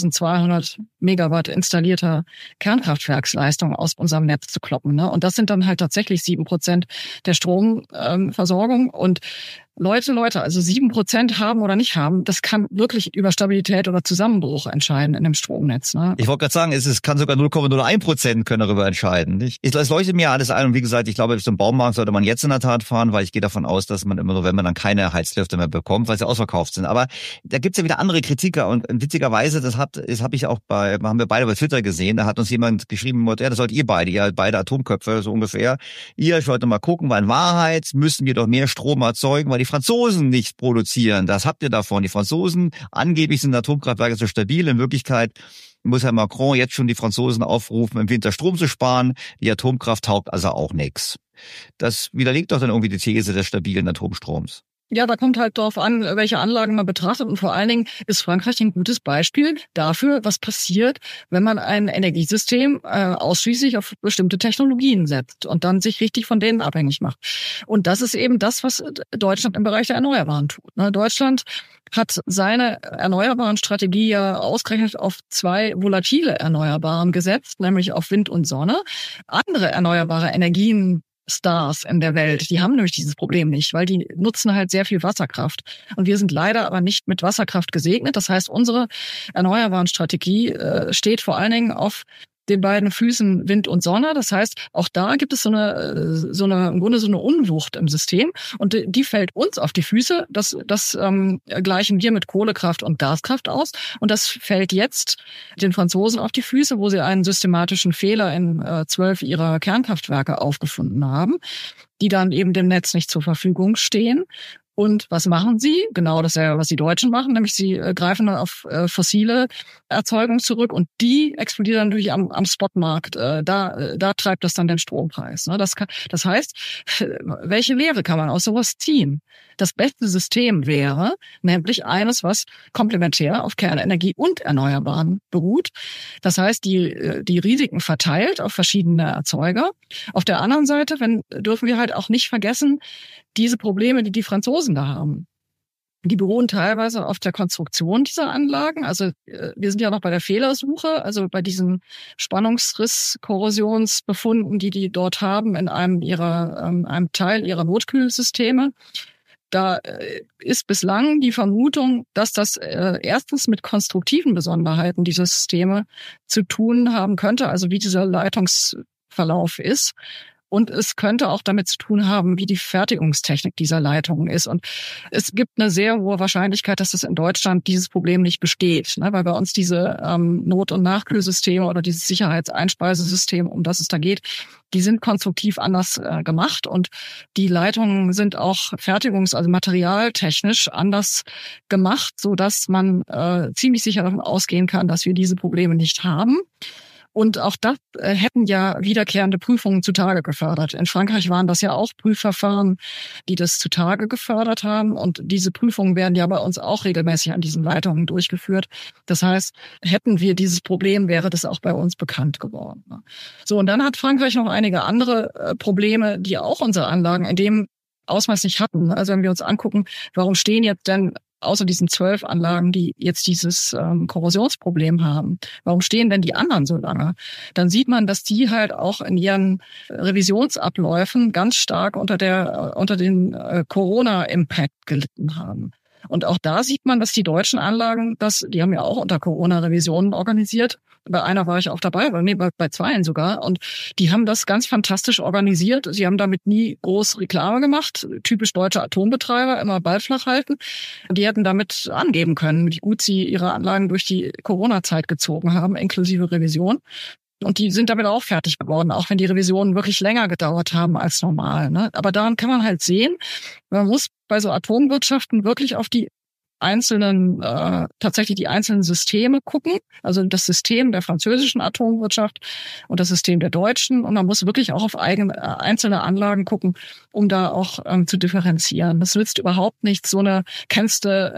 4200 Megawatt installierter Kernkraftwerksleistung aus unserem Netz zu kloppen. Und das sind dann halt tatsächlich 7% der Stromversorgung. Und Leute, also 7% haben oder nicht haben, das kann wirklich über Stabilität oder Zusammenbruch entscheiden in dem Stromnetz. Ne? Ich wollte gerade sagen, es kann sogar 0,01% können darüber entscheiden. Nicht? Es leuchtet mir alles ein und wie gesagt, ich glaube, zum Baumarkt sollte man jetzt in der Tat fahren, weil ich gehe davon aus, dass man im November dann keine Heizlüfter mehr bekommt, weil sie ausverkauft sind. Aber da gibt's ja wieder andere Kritiker und witzigerweise, das habe ich auch haben wir beide bei Twitter gesehen, da hat uns jemand geschrieben, ja, das sollt ihr beide Atomköpfe, so ungefähr. Ich wollte mal gucken, weil in Wahrheit müssen wir doch mehr Strom erzeugen, weil die Franzosen nicht produzieren. Das habt ihr davon. Die Franzosen, angeblich sind Atomkraftwerke so stabil. In Wirklichkeit muss Herr Macron jetzt schon die Franzosen aufrufen, im Winter Strom zu sparen. Die Atomkraft taugt also auch nichts. Das widerlegt doch dann irgendwie die These des stabilen Atomstroms. Ja, da kommt halt darauf an, welche Anlagen man betrachtet. Und vor allen Dingen ist Frankreich ein gutes Beispiel dafür, was passiert, wenn man ein Energiesystem ausschließlich auf bestimmte Technologien setzt und dann sich richtig von denen abhängig macht. Und das ist eben das, was Deutschland im Bereich der Erneuerbaren tut. Deutschland hat seine erneuerbaren Strategie ja ausgerechnet auf 2 volatile Erneuerbaren gesetzt, nämlich auf Wind und Sonne. Andere erneuerbare Energien Stars in der Welt, die haben nämlich dieses Problem nicht, weil die nutzen halt sehr viel Wasserkraft. Und wir sind leider aber nicht mit Wasserkraft gesegnet. Das heißt, unsere erneuerbaren Strategie steht vor allen Dingen auf den beiden Füßen Wind und Sonne. Das heißt, auch da gibt es im Grunde so eine Unwucht im System und die fällt uns auf die Füße. Das gleichen wir mit Kohlekraft und Gaskraft aus und das fällt jetzt den Franzosen auf die Füße, wo sie einen systematischen Fehler in 12 ihrer Kernkraftwerke aufgefunden haben, die dann eben dem Netz nicht zur Verfügung stehen. Und was machen sie? Genau das, was die Deutschen machen, nämlich sie greifen dann auf fossile Erzeugung zurück und die explodiert dann natürlich am Spotmarkt. Da treibt das dann den Strompreis. Das heißt, welche Lehre kann man aus sowas ziehen? Das beste System wäre nämlich eines, was komplementär auf Kernenergie und Erneuerbaren beruht. Das heißt, die Risiken verteilt auf verschiedene Erzeuger. Auf der anderen Seite dürfen wir halt auch nicht vergessen, diese Probleme, die Franzosen da haben, die beruhen teilweise auf der Konstruktion dieser Anlagen. Also wir sind ja noch bei der Fehlersuche, also bei diesen Spannungsriss-Korrosionsbefunden, die dort haben in einem Teil ihrer Notkühlsysteme. Da ist bislang die Vermutung, dass das erstens mit konstruktiven Besonderheiten dieser Systeme zu tun haben könnte, also wie dieser Leitungsverlauf ist. Und es könnte auch damit zu tun haben, wie die Fertigungstechnik dieser Leitungen ist. Und es gibt eine sehr hohe Wahrscheinlichkeit, dass es in Deutschland dieses Problem nicht besteht, ne? Weil bei uns diese Not- und Nachkühlsysteme oder dieses Sicherheitseinspeisesystem, um das es da geht, die sind konstruktiv anders gemacht und die Leitungen sind auch also materialtechnisch anders gemacht, so dass man ziemlich sicher davon ausgehen kann, dass wir diese Probleme nicht haben. Und auch das hätten ja wiederkehrende Prüfungen zutage gefördert. In Frankreich waren das ja auch Prüfverfahren, die das zutage gefördert haben. Und diese Prüfungen werden ja bei uns auch regelmäßig an diesen Leitungen durchgeführt. Das heißt, hätten wir dieses Problem, wäre das auch bei uns bekannt geworden. So, und dann hat Frankreich noch einige andere Probleme, die auch unsere Anlagen in dem Ausmaß nicht hatten. Also wenn wir uns angucken, warum stehen jetzt denn außer diesen 12 Anlagen, die jetzt dieses Korrosionsproblem haben, warum stehen denn die anderen so lange? Dann sieht man, dass die halt auch in ihren Revisionsabläufen ganz stark unter den Corona-Impact gelitten haben. Und auch da sieht man, dass die deutschen Anlagen, die haben ja auch unter Corona-Revisionen organisiert. Bei einer war ich auch dabei, bei zweien sogar. Und die haben das ganz fantastisch organisiert. Sie haben damit nie groß Reklame gemacht. Typisch deutsche Atombetreiber, immer Ball flach halten. Die hätten damit angeben können, wie gut sie ihre Anlagen durch die Corona-Zeit gezogen haben, inklusive Revision. Und die sind damit auch fertig geworden, auch wenn die Revisionen wirklich länger gedauert haben als normal, ne? Aber daran kann man halt sehen, man muss bei so Atomwirtschaften wirklich auf die tatsächlich die einzelnen Systeme gucken, also das System der französischen Atomwirtschaft und das System der deutschen. Und man muss wirklich auch auf einzelne Anlagen gucken, um da auch zu differenzieren. Das nützt überhaupt nichts, so eine kennst du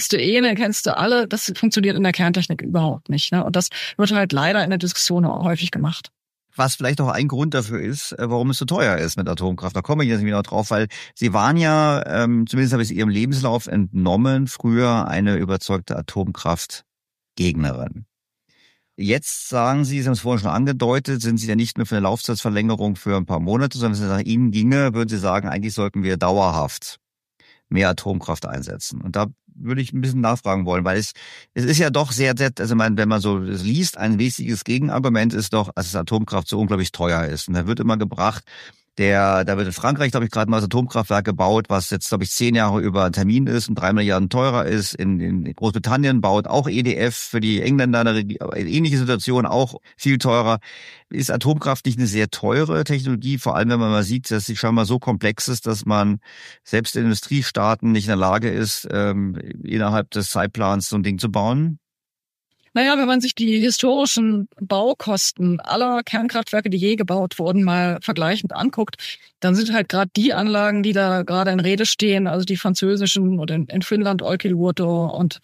alle, das funktioniert in der Kerntechnik überhaupt nicht, ne? Und das wird halt leider in der Diskussion auch häufig gemacht. Was vielleicht auch ein Grund dafür ist, warum es so teuer ist mit Atomkraft. Da komme ich jetzt wieder drauf, weil Sie waren ja, zumindest habe ich es Ihrem Lebenslauf entnommen, früher eine überzeugte Atomkraftgegnerin. Jetzt sagen Sie haben es vorhin schon angedeutet, sind Sie ja nicht mehr für eine Laufzeitverlängerung für ein paar Monate, sondern wenn es nach Ihnen ginge, würden Sie sagen, eigentlich sollten wir dauerhaft mehr Atomkraft einsetzen. Und da würde ich ein bisschen nachfragen wollen, weil es ist ja doch sehr, also wenn man so das liest, ein wichtiges Gegenargument ist doch, dass Atomkraft so unglaublich teuer ist. Und da wird immer gebracht, da wird in Frankreich, glaube ich, gerade mal das Atomkraftwerk gebaut, was jetzt, glaube ich, 10 Jahre über Termin ist und 3 Milliarden teurer ist. In Großbritannien baut auch EDF für die Engländer eine ähnliche Situation, auch viel teurer. Ist Atomkraft nicht eine sehr teure Technologie, vor allem wenn man mal sieht, dass sie schon mal so komplex ist, dass man selbst in Industriestaaten nicht in der Lage ist, innerhalb des Zeitplans so ein Ding zu bauen? Naja, wenn man sich die historischen Baukosten aller Kernkraftwerke, die je gebaut wurden, mal vergleichend anguckt, dann sind halt gerade die Anlagen, die da gerade in Rede stehen, also die französischen oder in Finnland Olkiluoto und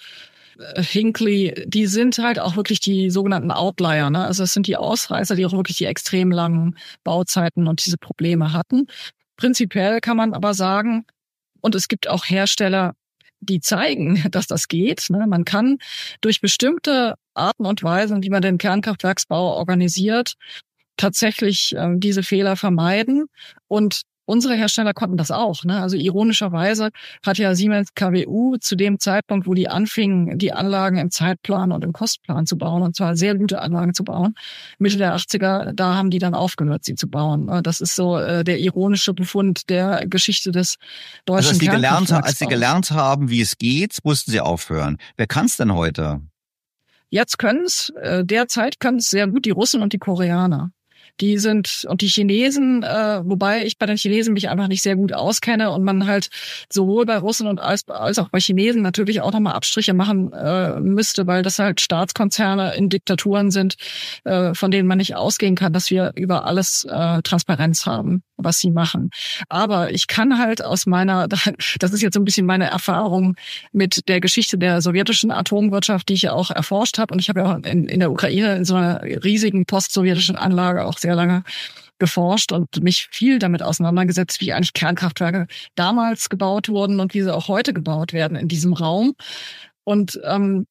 Hinkley, die sind halt auch wirklich die sogenannten Outlier, ne? Also es sind die Ausreißer, die auch wirklich die extrem langen Bauzeiten und diese Probleme hatten. Prinzipiell kann man aber sagen, und es gibt auch Hersteller, die zeigen, dass das geht, ne? Man kann durch bestimmte Arten und Weisen, wie man den Kernkraftwerksbau organisiert, tatsächlich diese Fehler vermeiden. Und unsere Hersteller konnten das auch, ne? Also ironischerweise hat ja Siemens KWU zu dem Zeitpunkt, wo die anfingen, die Anlagen im Zeitplan und im Kostplan zu bauen, und zwar sehr gute Anlagen zu bauen, Mitte der 80er, da haben die dann aufgehört, sie zu bauen. Das ist so der ironische Befund der Geschichte des deutschen Kernkraftwerksbaus. Als Sie gelernt haben, wie es geht, mussten Sie aufhören. Wer kann es denn heute? Jetzt derzeit können es sehr gut die Russen und die Koreaner. Die sind, und die Chinesen, wobei ich bei den Chinesen mich einfach nicht sehr gut auskenne und man halt sowohl bei Russen und als auch bei Chinesen natürlich auch nochmal Abstriche machen müsste, weil das halt Staatskonzerne in Diktaturen sind, von denen man nicht ausgehen kann, dass wir über alles Transparenz haben, was sie machen. Aber ich kann halt das ist jetzt so ein bisschen meine Erfahrung mit der Geschichte der sowjetischen Atomwirtschaft, die ich ja auch erforscht habe. Und ich habe ja auch in der Ukraine in so einer riesigen postsowjetischen Anlage auch sehr lange geforscht und mich viel damit auseinandergesetzt, wie eigentlich Kernkraftwerke damals gebaut wurden und wie sie auch heute gebaut werden in diesem Raum. Und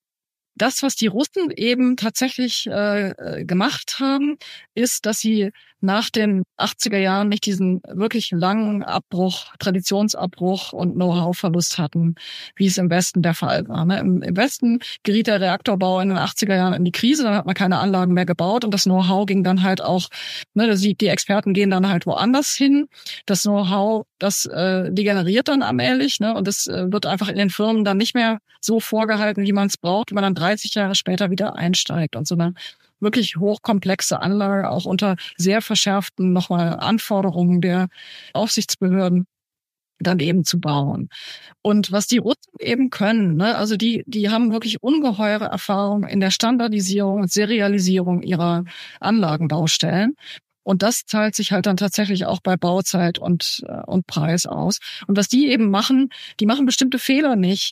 das, was die Russen eben tatsächlich gemacht haben, ist, dass sie nach den 80er Jahren nicht diesen wirklich langen Abbruch, Traditionsabbruch und Know-how-Verlust hatten, wie es im Westen der Fall war. Im Westen geriet der Reaktorbau in den 80er Jahren in die Krise, dann hat man keine Anlagen mehr gebaut und das Know-how ging dann halt auch, die Experten gehen dann halt woanders hin. Das Know-how, das degeneriert dann allmählich, und es wird einfach in den Firmen dann nicht mehr so vorgehalten, wie man es braucht, wenn man dann 30 Jahre später wieder einsteigt und so eine wirklich hochkomplexe Anlage, auch unter sehr verschärften nochmal Anforderungen der Aufsichtsbehörden dann eben zu bauen. Und was die Russen eben können, also die haben wirklich ungeheure Erfahrung in der Standardisierung und Serialisierung ihrer Anlagenbaustellen. Und das zahlt sich halt dann tatsächlich auch bei Bauzeit und Preis aus. Und was die eben machen, die machen bestimmte Fehler nicht,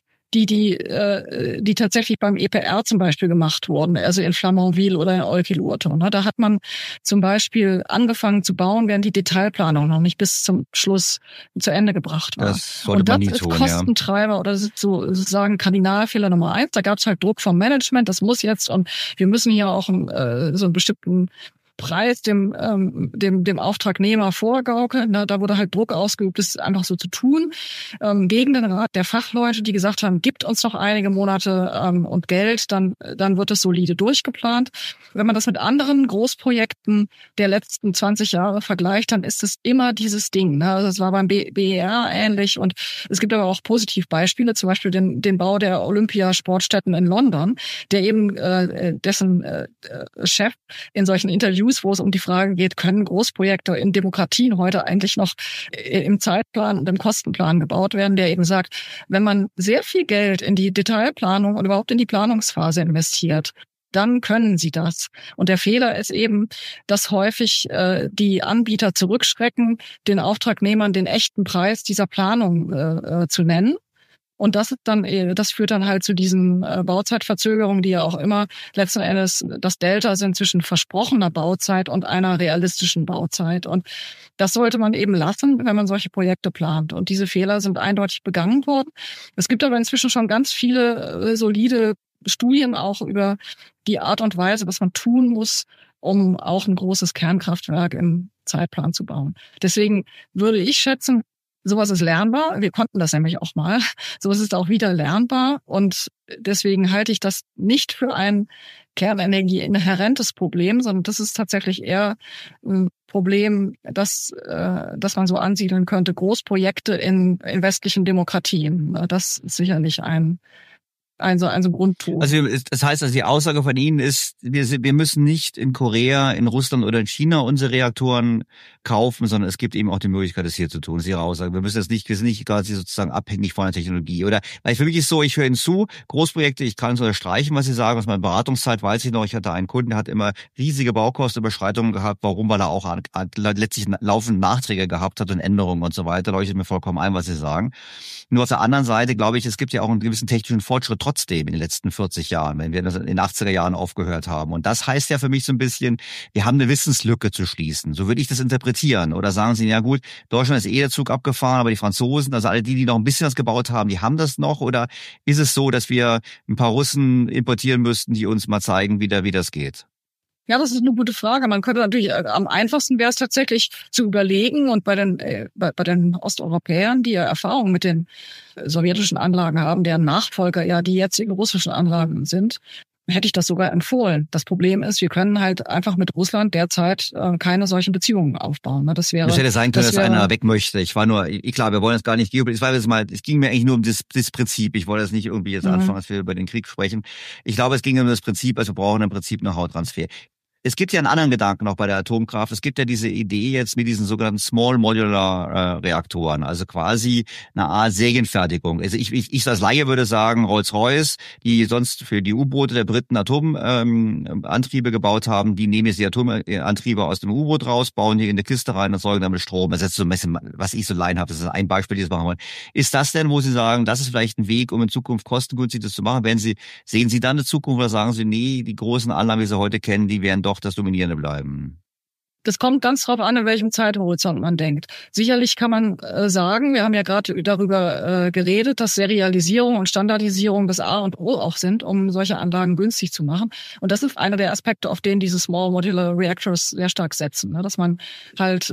die tatsächlich beim EPR zum Beispiel gemacht wurden, also in Flamanville oder in Olkiluoto. Da hat man zum Beispiel angefangen zu bauen, während die Detailplanung noch nicht bis zum Schluss zu Ende gebracht war. Das sollte man nie tun, ist Kostentreiber oder sozusagen Kardinalfehler Nummer 1. Da gab es halt Druck vom Management, das muss jetzt und wir müssen hier auch so einen bestimmten Preis dem Auftragnehmer vorgaukeln. Da wurde halt Druck ausgeübt, das einfach so zu tun, gegen den Rat der Fachleute, die gesagt haben, gibt uns noch einige Monate und Geld, dann wird es solide durchgeplant. Wenn man das mit anderen Großprojekten der letzten 20 Jahre vergleicht, dann ist es immer dieses Ding. Also es war beim BER ähnlich und es gibt aber auch Positivbeispiele, zum Beispiel den Bau der Olympiasportstätten in London, der eben dessen Chef in solchen Interviews, wo es um die Frage geht, können Großprojekte in Demokratien heute eigentlich noch im Zeitplan und im Kostenplan gebaut werden, der eben sagt, wenn man sehr viel Geld in die Detailplanung und überhaupt in die Planungsphase investiert, dann können sie das. Und der Fehler ist eben, dass häufig die Anbieter zurückschrecken, den Auftragnehmern den echten Preis dieser Planung zu nennen. Und das führt dann halt zu diesen Bauzeitverzögerungen, die ja auch immer letzten Endes das Delta sind zwischen versprochener Bauzeit und einer realistischen Bauzeit. Und das sollte man eben lassen, wenn man solche Projekte plant. Und diese Fehler sind eindeutig begangen worden. Es gibt aber inzwischen schon ganz viele solide Studien auch über die Art und Weise, was man tun muss, um auch ein großes Kernkraftwerk im Zeitplan zu bauen. Deswegen würde ich schätzen, sowas ist lernbar. Wir konnten das nämlich auch mal. Sowas ist auch wieder lernbar. Und deswegen halte ich das nicht für ein Kernenergie-inhärentes Problem, sondern das ist tatsächlich eher ein Problem, das man so ansiedeln könnte. Großprojekte in westlichen Demokratien. Das ist sicherlich ein Grundton. Also das heißt, die Aussage von Ihnen ist, wir müssen nicht in Korea, in Russland oder in China unsere Reaktoren kaufen, sondern es gibt eben auch die Möglichkeit, das hier zu tun. Das ist Ihre Aussage. Wir sind nicht quasi sozusagen abhängig von der Technologie. Oder weil für mich ist so, ich höre Ihnen zu, Großprojekte, ich kann es unterstreichen, was Sie sagen. Aus meiner Beratungszeit weiß ich noch, ich hatte einen Kunden, der hat immer riesige Baukostenüberschreitungen gehabt. Warum? Weil er auch letztlich laufend Nachträge gehabt hat und Änderungen und so weiter. Leuchtet mir vollkommen ein, was Sie sagen. Nur auf der anderen Seite, glaube ich, es gibt ja auch einen gewissen technischen Fortschritt trotzdem in den letzten 40 Jahren, wenn wir das in den 80er Jahren aufgehört haben. Und das heißt ja für mich so ein bisschen, wir haben eine Wissenslücke zu schließen. So würde ich das interpretieren. Oder sagen Sie, ja gut, Deutschland ist der Zug abgefahren, aber die Franzosen, also alle die noch ein bisschen was gebaut haben, die haben das noch? Oder ist es so, dass wir ein paar Russen importieren müssten, die uns mal zeigen, wie das geht? Ja, das ist eine gute Frage. Man könnte natürlich, am einfachsten wäre es tatsächlich zu überlegen und bei den Osteuropäern, die ja Erfahrung mit den sowjetischen Anlagen haben, deren Nachfolger ja die jetzigen russischen Anlagen sind, hätte ich das sogar empfohlen. Das Problem ist, wir können halt einfach mit Russland derzeit keine solchen Beziehungen aufbauen. Das hätte sein können, dass einer weg möchte. Klar, wir wollen jetzt gar nicht es ging mir eigentlich nur um das Prinzip. Ich wollte jetzt nicht irgendwie jetzt anfangen, dass wir über den Krieg sprechen. Ich glaube, es ging um das Prinzip, also wir brauchen im Prinzip Know-how-Transfer. Es gibt ja einen anderen Gedanken noch bei der Atomkraft. Es gibt ja diese Idee jetzt mit diesen sogenannten Small Modular Reaktoren, also quasi eine Art Serienfertigung. Also ich als Laie würde sagen, Rolls-Royce, die sonst für die U-Boote der Briten Atomantriebe gebaut haben, die nehmen jetzt die Atomantriebe aus dem U-Boot raus, bauen die in eine Kiste rein, erzeugen damit Strom. Das ist so ein bisschen, was ich so laienhaft, das ist ein Beispiel, die das machen wollen. Ist das denn, wo Sie sagen, das ist vielleicht ein Weg, um in Zukunft kostengünstig das zu machen? Sehen Sie dann eine Zukunft oder sagen Sie, nee, die großen Anlagen, wie Sie heute kennen, die werden doch das Dominierende bleiben? Das kommt ganz drauf an, in welchem Zeithorizont man denkt. Sicherlich kann man sagen, wir haben ja gerade darüber geredet, dass Serialisierung und Standardisierung das A und O auch sind, um solche Anlagen günstig zu machen. Und das ist einer der Aspekte, auf denen diese Small Modular Reactors sehr stark setzen, ne? Dass man halt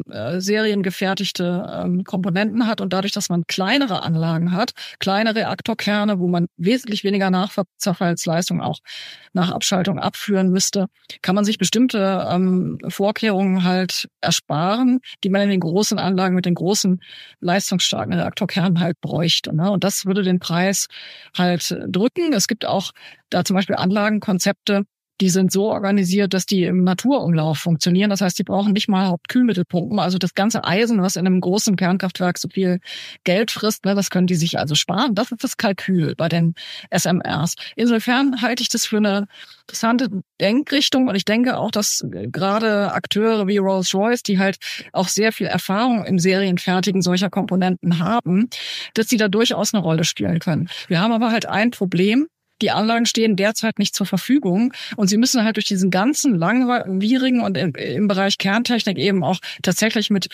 seriengefertigte Komponenten hat und dadurch, dass man kleinere Anlagen hat, kleine Reaktorkerne, wo man wesentlich weniger Nachzerfallsleistung auch nach Abschaltung abführen müsste, kann man sich bestimmte Vorkehrungen halt ersparen, die man in den großen Anlagen mit den großen leistungsstarken Reaktorkernen halt bräuchte, ne? Und das würde den Preis halt drücken. Es gibt auch da zum Beispiel Anlagenkonzepte, die sind so organisiert, dass die im Naturumlauf funktionieren. Das heißt, die brauchen nicht mal Hauptkühlmittelpumpen. Also das ganze Eisen, was in einem großen Kernkraftwerk so viel Geld frisst, ne, das können die sich also sparen. Das ist das Kalkül bei den SMRs. Insofern halte ich das für eine interessante Denkrichtung. Und ich denke auch, dass gerade Akteure wie Rolls-Royce, die halt auch sehr viel Erfahrung im Serienfertigen solcher Komponenten haben, dass die da durchaus eine Rolle spielen können. Wir haben aber halt ein Problem. Die Anlagen stehen derzeit nicht zur Verfügung und sie müssen halt durch diesen ganzen langwierigen und im Bereich Kerntechnik eben auch tatsächlich mit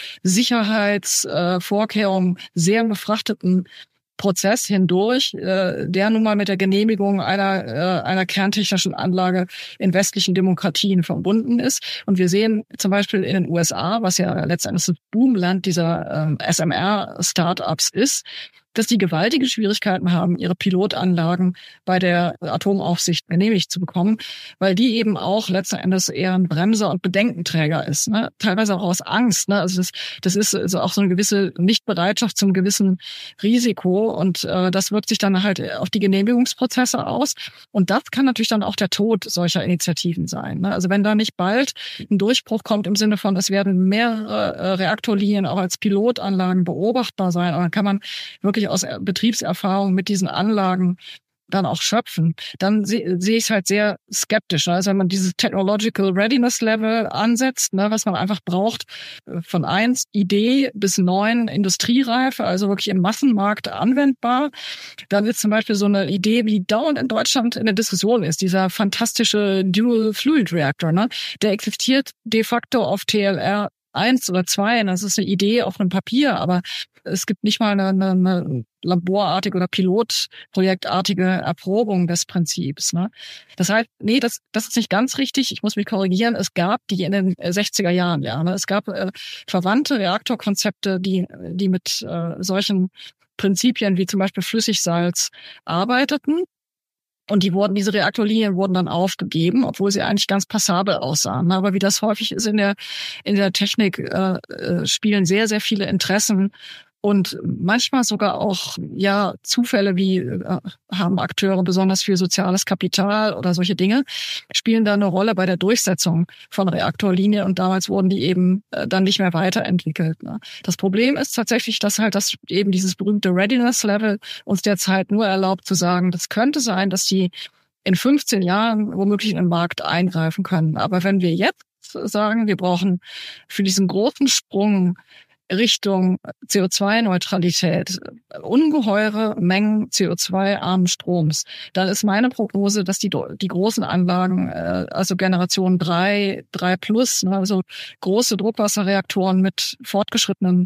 Sicherheitsvorkehrungen sehr befrachteten Prozess hindurch, der nun mal mit der Genehmigung einer kerntechnischen Anlage in westlichen Demokratien verbunden ist. Und wir sehen zum Beispiel in den USA, was ja letztendlich das Boomland dieser SMR-Startups ist, dass die gewaltige Schwierigkeiten haben, ihre Pilotanlagen bei der Atomaufsicht genehmigt zu bekommen, weil die eben auch letzten Endes eher ein Bremser und Bedenkenträger ist, ne? Teilweise auch aus Angst, ne? Also das ist also auch so eine gewisse Nichtbereitschaft zum gewissen Risiko und das wirkt sich dann halt auf die Genehmigungsprozesse aus und das kann natürlich dann auch der Tod solcher Initiativen sein, ne? Also wenn da nicht bald ein Durchbruch kommt im Sinne von, es werden mehrere Reaktorlinien auch als Pilotanlagen beobachtbar sein, und dann kann man wirklich aus Betriebserfahrung mit diesen Anlagen dann auch schöpfen, dann sehe ich es halt sehr skeptisch. Also wenn man dieses Technological Readiness Level ansetzt, ne, was man einfach braucht, von 1 Idee bis 9 Industriereife, also wirklich im Massenmarkt anwendbar, dann ist zum Beispiel so eine Idee, wie dauernd in Deutschland in der Diskussion ist, dieser fantastische Dual Fluid Reactor, ne, der existiert de facto auf TLR 1 oder 2, das ist eine Idee auf einem Papier, aber es gibt nicht mal eine laborartige oder pilotprojektartige Erprobung des Prinzips, ne? Das heißt, nee, das ist nicht ganz richtig. Ich muss mich korrigieren. Es gab die in den 60er Jahren, ja, ne? Es gab verwandte Reaktorkonzepte, die mit solchen Prinzipien wie zum Beispiel Flüssigsalz arbeiteten. Und diese Reaktorlinien wurden dann aufgegeben, obwohl sie eigentlich ganz passabel aussahen. Aber wie das häufig ist in der Technik, spielen sehr, sehr viele Interessen und manchmal sogar auch, ja, Zufälle wie haben Akteure besonders viel soziales Kapital oder solche Dinge, spielen da eine Rolle bei der Durchsetzung von Reaktorlinien und damals wurden die eben dann nicht mehr weiterentwickelt, ne? Das Problem ist tatsächlich, dass halt das eben dieses berühmte Readiness Level uns derzeit nur erlaubt zu sagen, das könnte sein, dass die in 15 Jahren womöglich in den Markt eingreifen können. Aber wenn wir jetzt sagen, wir brauchen für diesen großen Sprung Richtung CO2-Neutralität ungeheure Mengen CO2-armen Stroms, dann ist meine Prognose, dass die großen Anlagen, also Generation 3 plus, ne, also große Druckwasserreaktoren mit fortgeschrittenen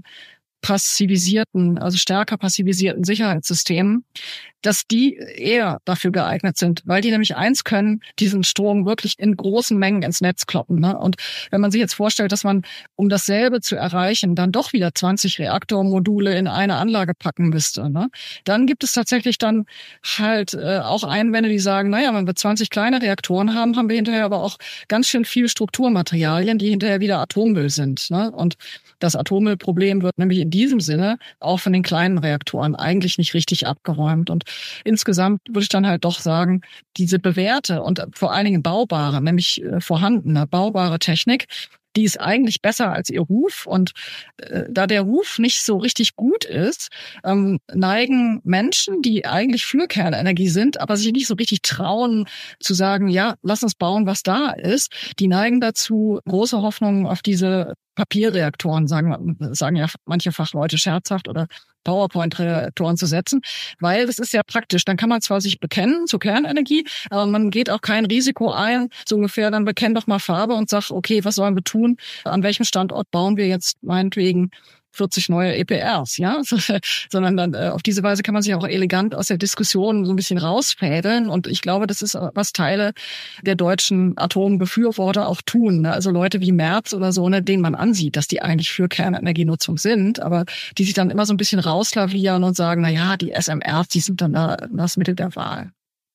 stärker passivisierten Sicherheitssystemen, dass die eher dafür geeignet sind, weil die nämlich eins können, diesen Strom wirklich in großen Mengen ins Netz kloppen, ne? Und wenn man sich jetzt vorstellt, dass man, um dasselbe zu erreichen, dann doch wieder 20 Reaktormodule in eine Anlage packen müsste, ne? Dann gibt es tatsächlich dann halt auch Einwände, die sagen, naja, wenn wir 20 kleine Reaktoren haben, haben wir hinterher aber auch ganz schön viel Strukturmaterialien, die hinterher wieder Atommüll sind, ne? Und das Atommüllproblem wird nämlich in diesem Sinne auch von den kleinen Reaktoren eigentlich nicht richtig abgeräumt. Und insgesamt würde ich dann halt doch sagen, diese bewährte und vor allen Dingen baubare, nämlich vorhandene baubare Technik, die ist eigentlich besser als ihr Ruf. Und da der Ruf nicht so richtig gut ist, neigen Menschen, die eigentlich für Kernenergie sind, aber sich nicht so richtig trauen zu sagen, ja, lass uns bauen, was da ist, die neigen dazu, große Hoffnungen auf diese Papierreaktoren, sagen ja manche Fachleute scherzhaft oder PowerPoint-Reaktoren zu setzen, weil das ist ja praktisch. Dann kann man zwar sich bekennen zur Kernenergie, aber man geht auch kein Risiko ein, so ungefähr, dann bekenn doch mal Farbe und sag, okay, was sollen wir tun? An welchem Standort bauen wir jetzt meinetwegen 40 neue EPRs, ja, sondern dann auf diese Weise kann man sich auch elegant aus der Diskussion so ein bisschen rausfädeln. Und ich glaube, das ist, was Teile der deutschen Atombefürworter auch tun. Ne? Also Leute wie Merz oder so, ne, denen man ansieht, dass die eigentlich für Kernenergienutzung sind, aber die sich dann immer so ein bisschen rauslavieren und sagen, na ja, die SMRs, die sind dann da das Mittel der Wahl.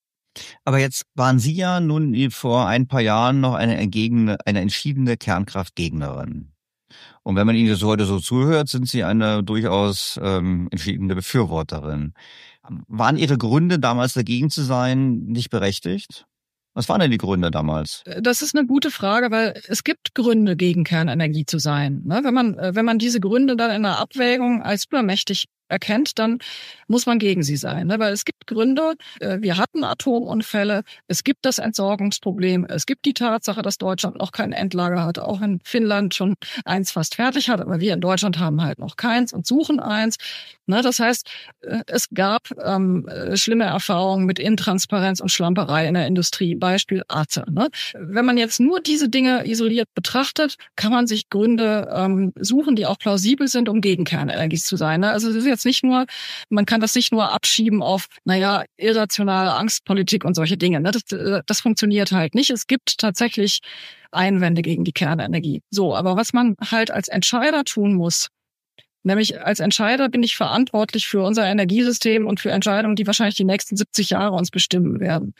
Aber jetzt waren Sie ja nun vor ein paar Jahren noch eine entschiedene Kernkraftgegnerin. Und wenn man Ihnen das heute so zuhört, sind Sie eine durchaus entschiedene Befürworterin. Waren Ihre Gründe, damals dagegen zu sein, nicht berechtigt? Was waren denn die Gründe damals? Das ist eine gute Frage, weil es gibt Gründe, gegen Kernenergie zu sein. Ne? Wenn man diese Gründe dann in der Abwägung als übermächtig erkennt, dann muss man gegen sie sein. Ne? Weil es gibt Gründe, wir hatten Atomunfälle, es gibt das Entsorgungsproblem, es gibt die Tatsache, dass Deutschland noch kein Endlager hat, auch wenn Finnland schon eins fast fertig hat, aber wir in Deutschland haben halt noch keins und suchen eins. Ne? Das heißt, es gab schlimme Erfahrungen mit Intransparenz und Schlamperei in der Industrie, Beispiel Ace. Ne? Wenn man jetzt nur diese Dinge isoliert betrachtet, kann man sich Gründe suchen, die auch plausibel sind, um gegen Kernenergie zu sein. Ne? Also es ist jetzt nicht nur, man kann das nicht nur abschieben auf, irrationale Angstpolitik und solche Dinge. Ne? Das funktioniert halt nicht. Es gibt tatsächlich Einwände gegen die Kernenergie. So, aber was man halt als Entscheider tun muss, nämlich als Entscheider bin ich verantwortlich für unser Energiesystem und für Entscheidungen, die wahrscheinlich die nächsten 70 Jahre uns bestimmen werden,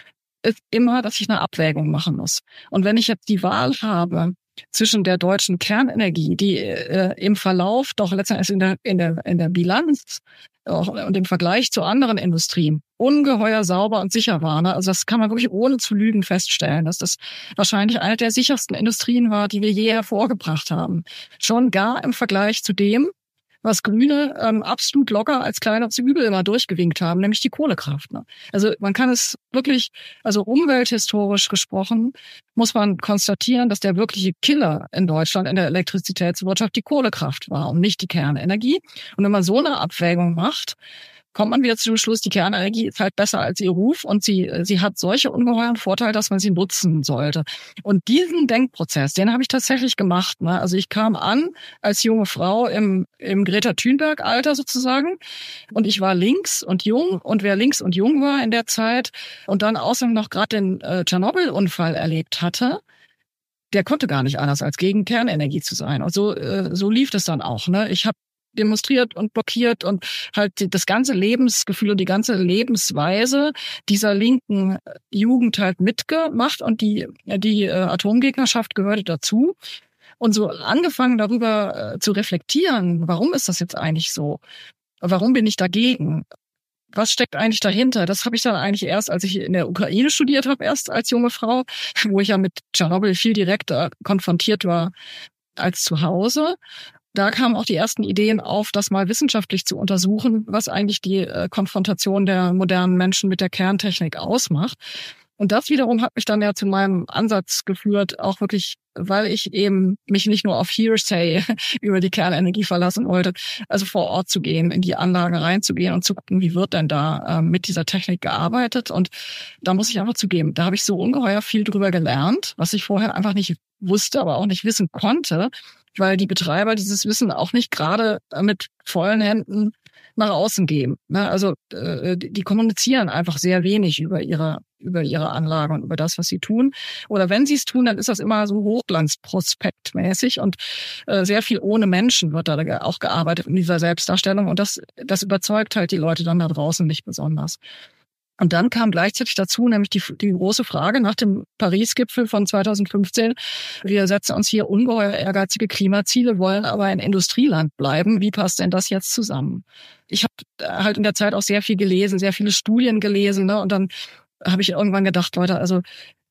ist immer, dass ich eine Abwägung machen muss. Und wenn ich jetzt die Wahl habe zwischen der deutschen Kernenergie, die im Verlauf doch letztendlich in der Bilanz und im Vergleich zu anderen Industrien ungeheuer sauber und sicher war. Ne? Also das kann man wirklich ohne zu lügen feststellen, dass das wahrscheinlich eine der sichersten Industrien war, die wir je hervorgebracht haben. Schon gar im Vergleich zu dem, was Grüne absolut locker als kleineres Übel immer durchgewinkt haben, nämlich die Kohlekraft. Ne? Also man kann es wirklich, also umwelthistorisch gesprochen, muss man konstatieren, dass der wirkliche Killer in Deutschland in der Elektrizitätswirtschaft die Kohlekraft war und nicht die Kernenergie. Und wenn man so eine Abwägung macht, kommt man wieder zu dem Schluss, die Kernenergie ist halt besser als ihr Ruf und sie hat solche ungeheuren Vorteile, dass man sie nutzen sollte. Und diesen Denkprozess, den habe ich tatsächlich gemacht. Ne? Also ich kam an als junge Frau im Greta Thunberg-Alter sozusagen und ich war links und jung und wer links und jung war in der Zeit und dann außerdem noch gerade den Tschernobyl-Unfall erlebt hatte, der konnte gar nicht anders als gegen Kernenergie zu sein. Und so lief das dann auch. Ne? Ich habe demonstriert und blockiert und halt das ganze Lebensgefühl und die ganze Lebensweise dieser linken Jugend halt mitgemacht und die Atomgegnerschaft gehörte dazu. Und so angefangen darüber zu reflektieren, warum ist das jetzt eigentlich so? Warum bin ich dagegen? Was steckt eigentlich dahinter? Das habe ich dann eigentlich erst, als ich in der Ukraine studiert habe, erst als junge Frau, wo ich ja mit Tschernobyl viel direkter konfrontiert war als zu Hause. Da kamen auch die ersten Ideen auf, das mal wissenschaftlich zu untersuchen, was eigentlich die Konfrontation der modernen Menschen mit der Kerntechnik ausmacht. Und das wiederum hat mich dann ja zu meinem Ansatz geführt, auch wirklich, weil ich eben mich nicht nur auf Hearsay über die Kernenergie verlassen wollte, also vor Ort zu gehen, in die Anlage reinzugehen und zu gucken, wie wird denn da mit dieser Technik gearbeitet. Und da muss ich einfach zugeben, da habe ich so ungeheuer viel drüber gelernt, was ich vorher einfach nicht wusste, aber auch nicht wissen konnte, weil die Betreiber dieses Wissen auch nicht gerade mit vollen Händen nach außen geben. Also die kommunizieren einfach sehr wenig über ihre Anlage und über das, was sie tun. Oder wenn sie es tun, dann ist das immer so hochglanzprospektmäßig und sehr viel ohne Menschen wird da auch gearbeitet in dieser Selbstdarstellung. Und das überzeugt halt die Leute dann da draußen nicht besonders. Und dann kam gleichzeitig dazu nämlich die große Frage nach dem Paris-Gipfel von 2015. Wir setzen uns hier ungeheuer ehrgeizige Klimaziele, wollen aber ein Industrieland bleiben. Wie passt denn das jetzt zusammen? Ich habe halt in der Zeit auch sehr viel gelesen, sehr viele Studien gelesen, ne? Und dann habe ich irgendwann gedacht, Leute, also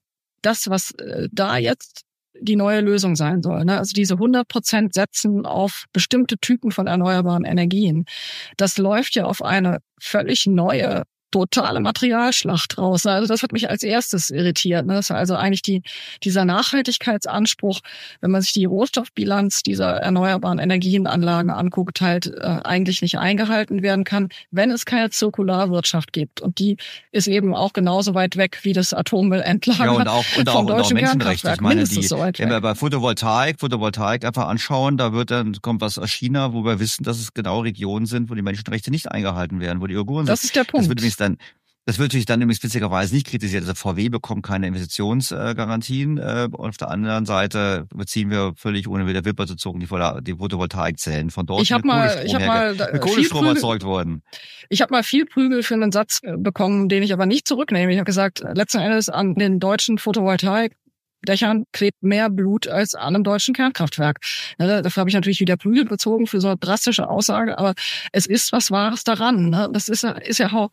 das, was da jetzt die neue Lösung sein soll, ne? Also diese 100% setzen auf bestimmte Typen von erneuerbaren Energien, das läuft ja auf eine völlig neue totale Materialschlacht raus. Also das hat mich als erstes irritiert. Ne? Das ist also eigentlich dieser Nachhaltigkeitsanspruch, wenn man sich die Rohstoffbilanz dieser erneuerbaren Energienanlagen anguckt, halt eigentlich nicht eingehalten werden kann, wenn es keine Zirkularwirtschaft gibt. Und die ist eben auch genauso weit weg wie das Atommüllendlager. Ja, und auch Menschenrechte. Ich meine, wenn wir bei Photovoltaik einfach anschauen, kommt was aus China, wo wir wissen, dass es genau Regionen sind, wo die Menschenrechte nicht eingehalten werden, wo die Uiguren sind. Das ist der Punkt. Das wird natürlich dann übrigens witzigerweise nicht kritisiert. Also VW bekommt keine Investitionsgarantien. Und auf der anderen Seite beziehen wir völlig ohne wieder Wipper zu zucken die Photovoltaikzellen von dort mit Kohlestrom erzeugt worden. Ich habe mal viel Prügel für einen Satz bekommen, den ich aber nicht zurücknehme. Ich habe gesagt, letzten Endes an den deutschen Photovoltaikdächern klebt mehr Blut als an einem deutschen Kernkraftwerk. Dafür habe ich natürlich wieder Prügel bezogen für so eine drastische Aussage, aber es ist was Wahres daran. Ne? Das ist ja auch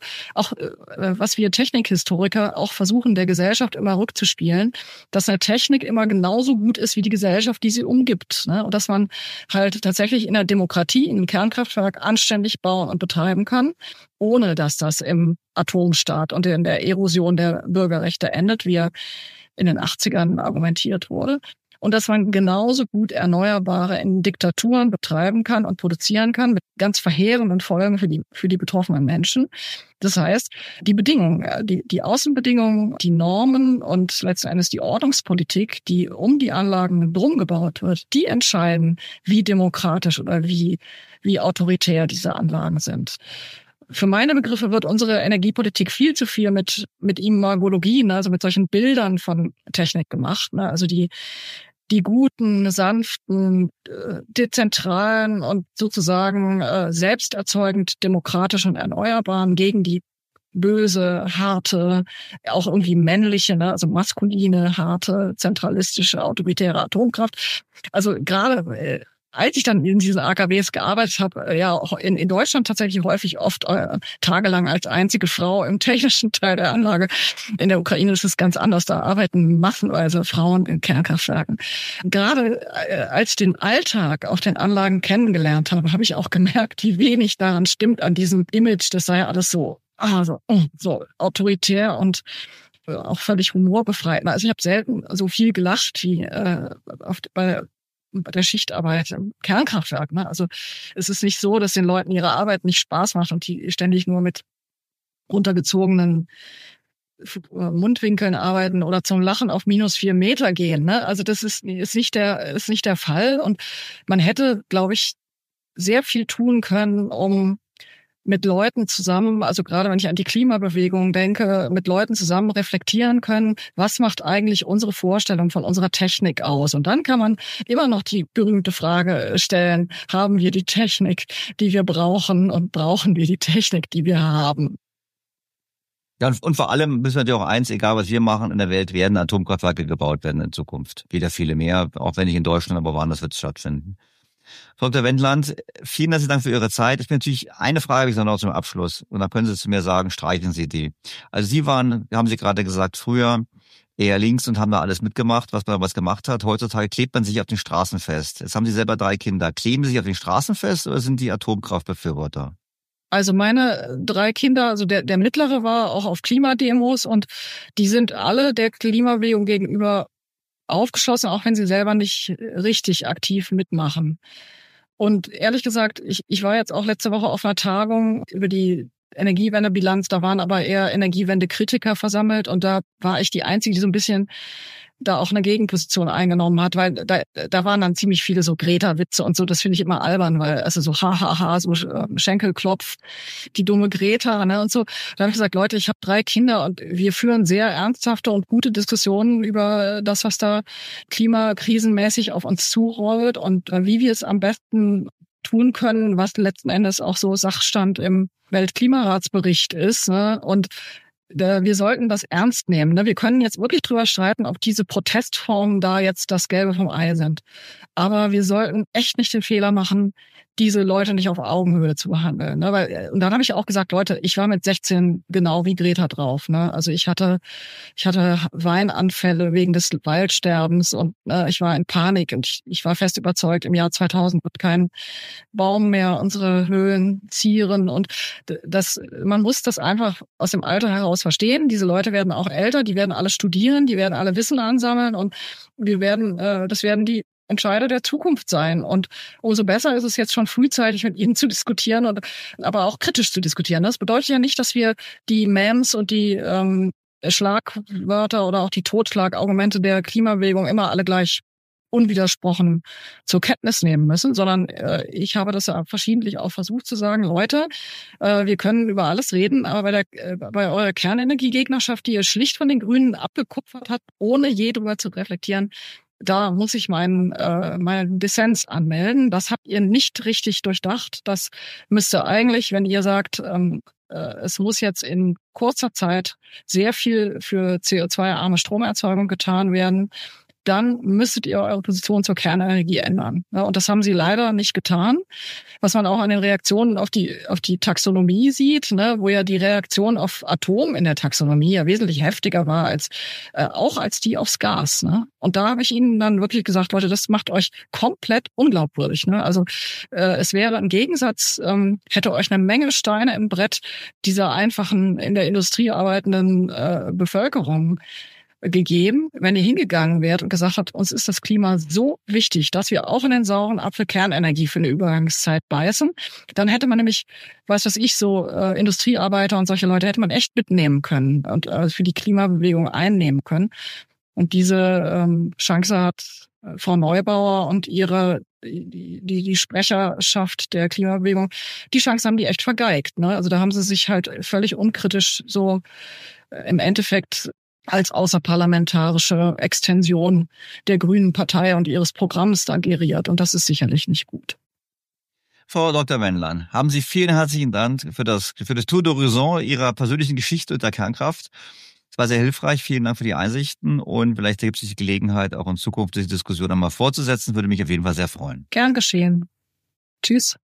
was wir Technikhistoriker auch versuchen, der Gesellschaft immer rückzuspielen, dass eine Technik immer genauso gut ist wie die Gesellschaft, die sie umgibt. Ne? Und dass man halt tatsächlich in der Demokratie ein Kernkraftwerk anständig bauen und betreiben kann, ohne dass das im Atomstaat und in der Erosion der Bürgerrechte endet, wie in den 80ern argumentiert wurde. Und dass man genauso gut Erneuerbare in Diktaturen betreiben kann und produzieren kann mit ganz verheerenden Folgen für die betroffenen Menschen. Das heißt, die Bedingungen, die Außenbedingungen, die Normen und letzten Endes die Ordnungspolitik, die um die Anlagen drum gebaut wird, die entscheiden, wie demokratisch oder wie autoritär diese Anlagen sind. Für meine Begriffe wird unsere Energiepolitik viel zu viel mit Imagologien, also mit solchen Bildern von Technik gemacht. Ne? Also die guten, sanften, dezentralen und sozusagen selbsterzeugend demokratischen Erneuerbaren gegen die böse, harte, auch irgendwie männliche, ne? Also maskuline, harte, zentralistische, autoritäre Atomkraft. Also gerade als ich dann in diesen AKWs gearbeitet habe, ja auch in Deutschland tatsächlich häufig oft tagelang als einzige Frau im technischen Teil der Anlage. In der Ukraine ist es ganz anders. Da arbeiten massenweise Frauen in Kernkraftwerken. Gerade als ich den Alltag auf den Anlagen kennengelernt habe, habe ich auch gemerkt, wie wenig daran stimmt an diesem Image. Das sei ja alles so autoritär und auch völlig humorbefreit. Also ich habe selten so viel gelacht wie bei der Schichtarbeit im Kernkraftwerk. Ne? Also es ist nicht so, dass den Leuten ihre Arbeit nicht Spaß macht und die ständig nur mit runtergezogenen Mundwinkeln arbeiten oder zum Lachen auf -4 Meter gehen. Ne? Also das ist nicht der Fall. Und man hätte, glaube ich, sehr viel tun können, um mit Leuten zusammen, also gerade wenn ich an die Klimabewegung denke, mit Leuten zusammen reflektieren können, was macht eigentlich unsere Vorstellung von unserer Technik aus? Und dann kann man immer noch die berühmte Frage stellen, haben wir die Technik, die wir brauchen, und brauchen wir die Technik, die wir haben? Ja, und vor allem müssen wir natürlich auch eins, egal was wir machen, in der Welt werden Atomkraftwerke gebaut werden in Zukunft. Wieder viele mehr, auch wenn nicht in Deutschland, aber woanders wird es stattfinden. Frau Dr. Wendland, vielen herzlichen Dank für Ihre Zeit. Ich bin natürlich eine Frage, habe ich noch zum Abschluss. Und dann können Sie zu mir sagen, streichen Sie die. Also Sie haben Sie gerade gesagt, früher eher links und haben da alles mitgemacht, was man gemacht hat. Heutzutage klebt man sich auf den Straßen fest. Jetzt haben Sie selber 3 Kinder. Kleben Sie sich auf den Straßen fest oder sind die Atomkraftbefürworter? Also meine 3 Kinder, also der mittlere war auch auf Klimademos und die sind alle der Klimabewegung gegenüber aufgeschlossen, auch wenn sie selber nicht richtig aktiv mitmachen. Und ehrlich gesagt, ich war jetzt auch letzte Woche auf einer Tagung über die Energiewendebilanz, da waren aber eher Energiewende-Kritiker versammelt und da war ich die Einzige, die so ein bisschen da auch eine Gegenposition eingenommen hat, weil da waren dann ziemlich viele so Greta-Witze und so, das finde ich immer albern, weil also so hahaha, so Schenkelklopf, die dumme Greta, ne, und so. Da habe ich gesagt, Leute, ich habe 3 Kinder und wir führen sehr ernsthafte und gute Diskussionen über das, was da klimakrisenmäßig auf uns zurollt und wie wir es am besten tun können, was letzten Endes auch so Sachstand im Weltklimaratsbericht ist, ne, und wir sollten das ernst nehmen. Ne? Wir können jetzt wirklich drüber streiten, ob diese Protestformen da jetzt das Gelbe vom Ei sind. Aber wir sollten echt nicht den Fehler machen, diese Leute nicht auf Augenhöhe zu behandeln. Ne? Und dann habe ich auch gesagt, Leute, ich war mit 16 genau wie Greta drauf. Ne? Also ich hatte Weinanfälle wegen des Waldsterbens und ich war in Panik und ich war fest überzeugt, im Jahr 2000 wird kein Baum mehr unsere Höhlen zieren. Und man muss das einfach aus dem Alter heraus verstehen. Diese Leute werden auch älter, die werden alle studieren, die werden alle Wissen ansammeln und das werden die Entscheider der Zukunft sein. Und umso besser ist es jetzt schon frühzeitig mit ihnen zu diskutieren aber auch kritisch zu diskutieren. Das bedeutet ja nicht, dass wir die Memes und die Schlagwörter oder auch die Totschlagargumente der Klimabewegung immer alle gleich unwidersprochen zur Kenntnis nehmen müssen, sondern ich habe das ja verschiedentlich auch versucht zu sagen, Leute, wir können über alles reden, aber bei eurer Kernenergiegegnerschaft, die ihr schlicht von den Grünen abgekupfert hat, ohne je drüber zu reflektieren, da muss ich meinen Dissens anmelden. Das habt ihr nicht richtig durchdacht. Das müsste eigentlich, wenn ihr sagt, es muss jetzt in kurzer Zeit sehr viel für CO2-arme Stromerzeugung getan werden, dann müsstet ihr eure Position zur Kernenergie ändern. Ja, und das haben sie leider nicht getan. Was man auch an den Reaktionen auf die Taxonomie sieht, ne, wo ja die Reaktion auf Atom in der Taxonomie ja wesentlich heftiger war als die aufs Gas. Ne? Und da habe ich ihnen dann wirklich gesagt, Leute, das macht euch komplett unglaubwürdig. Ne? Also es wäre im Gegensatz, hätte euch eine Menge Steine im Brett dieser einfachen, in der Industrie arbeitenden Bevölkerung gegeben, wenn ihr hingegangen wärt und gesagt habt, uns ist das Klima so wichtig, dass wir auch in den sauren Apfel Kernenergie für eine Übergangszeit beißen, dann hätte man nämlich, Industriearbeiter und solche Leute hätte man echt mitnehmen können und für die Klimabewegung einnehmen können. Und diese Chance hat Frau Neubauer und die Sprecherschaft der Klimabewegung, die Chance haben die echt vergeigt. Ne? Also da haben sie sich halt völlig unkritisch so im Endeffekt als außerparlamentarische Extension der Grünen Partei und ihres Programms da geriert. Und das ist sicherlich nicht gut. Frau Dr. Wendland, haben Sie vielen herzlichen Dank für das Tour d'Horizon Ihrer persönlichen Geschichte und der Kernkraft. Es war sehr hilfreich. Vielen Dank für die Einsichten. Und vielleicht ergibt sich die Gelegenheit, auch in Zukunft diese Diskussion einmal fortzusetzen. Würde mich auf jeden Fall sehr freuen. Gern geschehen. Tschüss.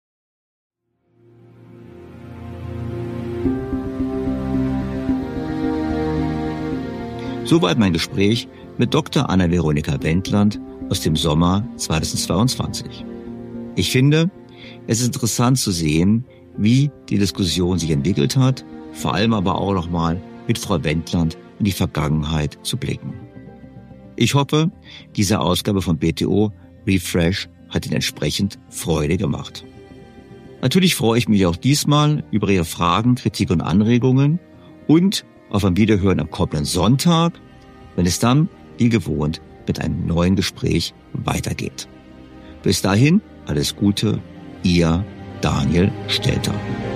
Soweit mein Gespräch mit Dr. Anna-Veronika Wendland aus dem Sommer 2022. Ich finde, es ist interessant zu sehen, wie die Diskussion sich entwickelt hat, vor allem aber auch nochmal mit Frau Wendland in die Vergangenheit zu blicken. Ich hoffe, diese Ausgabe von BTO Refresh hat Ihnen entsprechend Freude gemacht. Natürlich freue ich mich auch diesmal über Ihre Fragen, Kritik und Anregungen und auf ein Wiederhören am kommenden Sonntag, wenn es dann, wie gewohnt, mit einem neuen Gespräch weitergeht. Bis dahin, alles Gute, Ihr Daniel Stelter.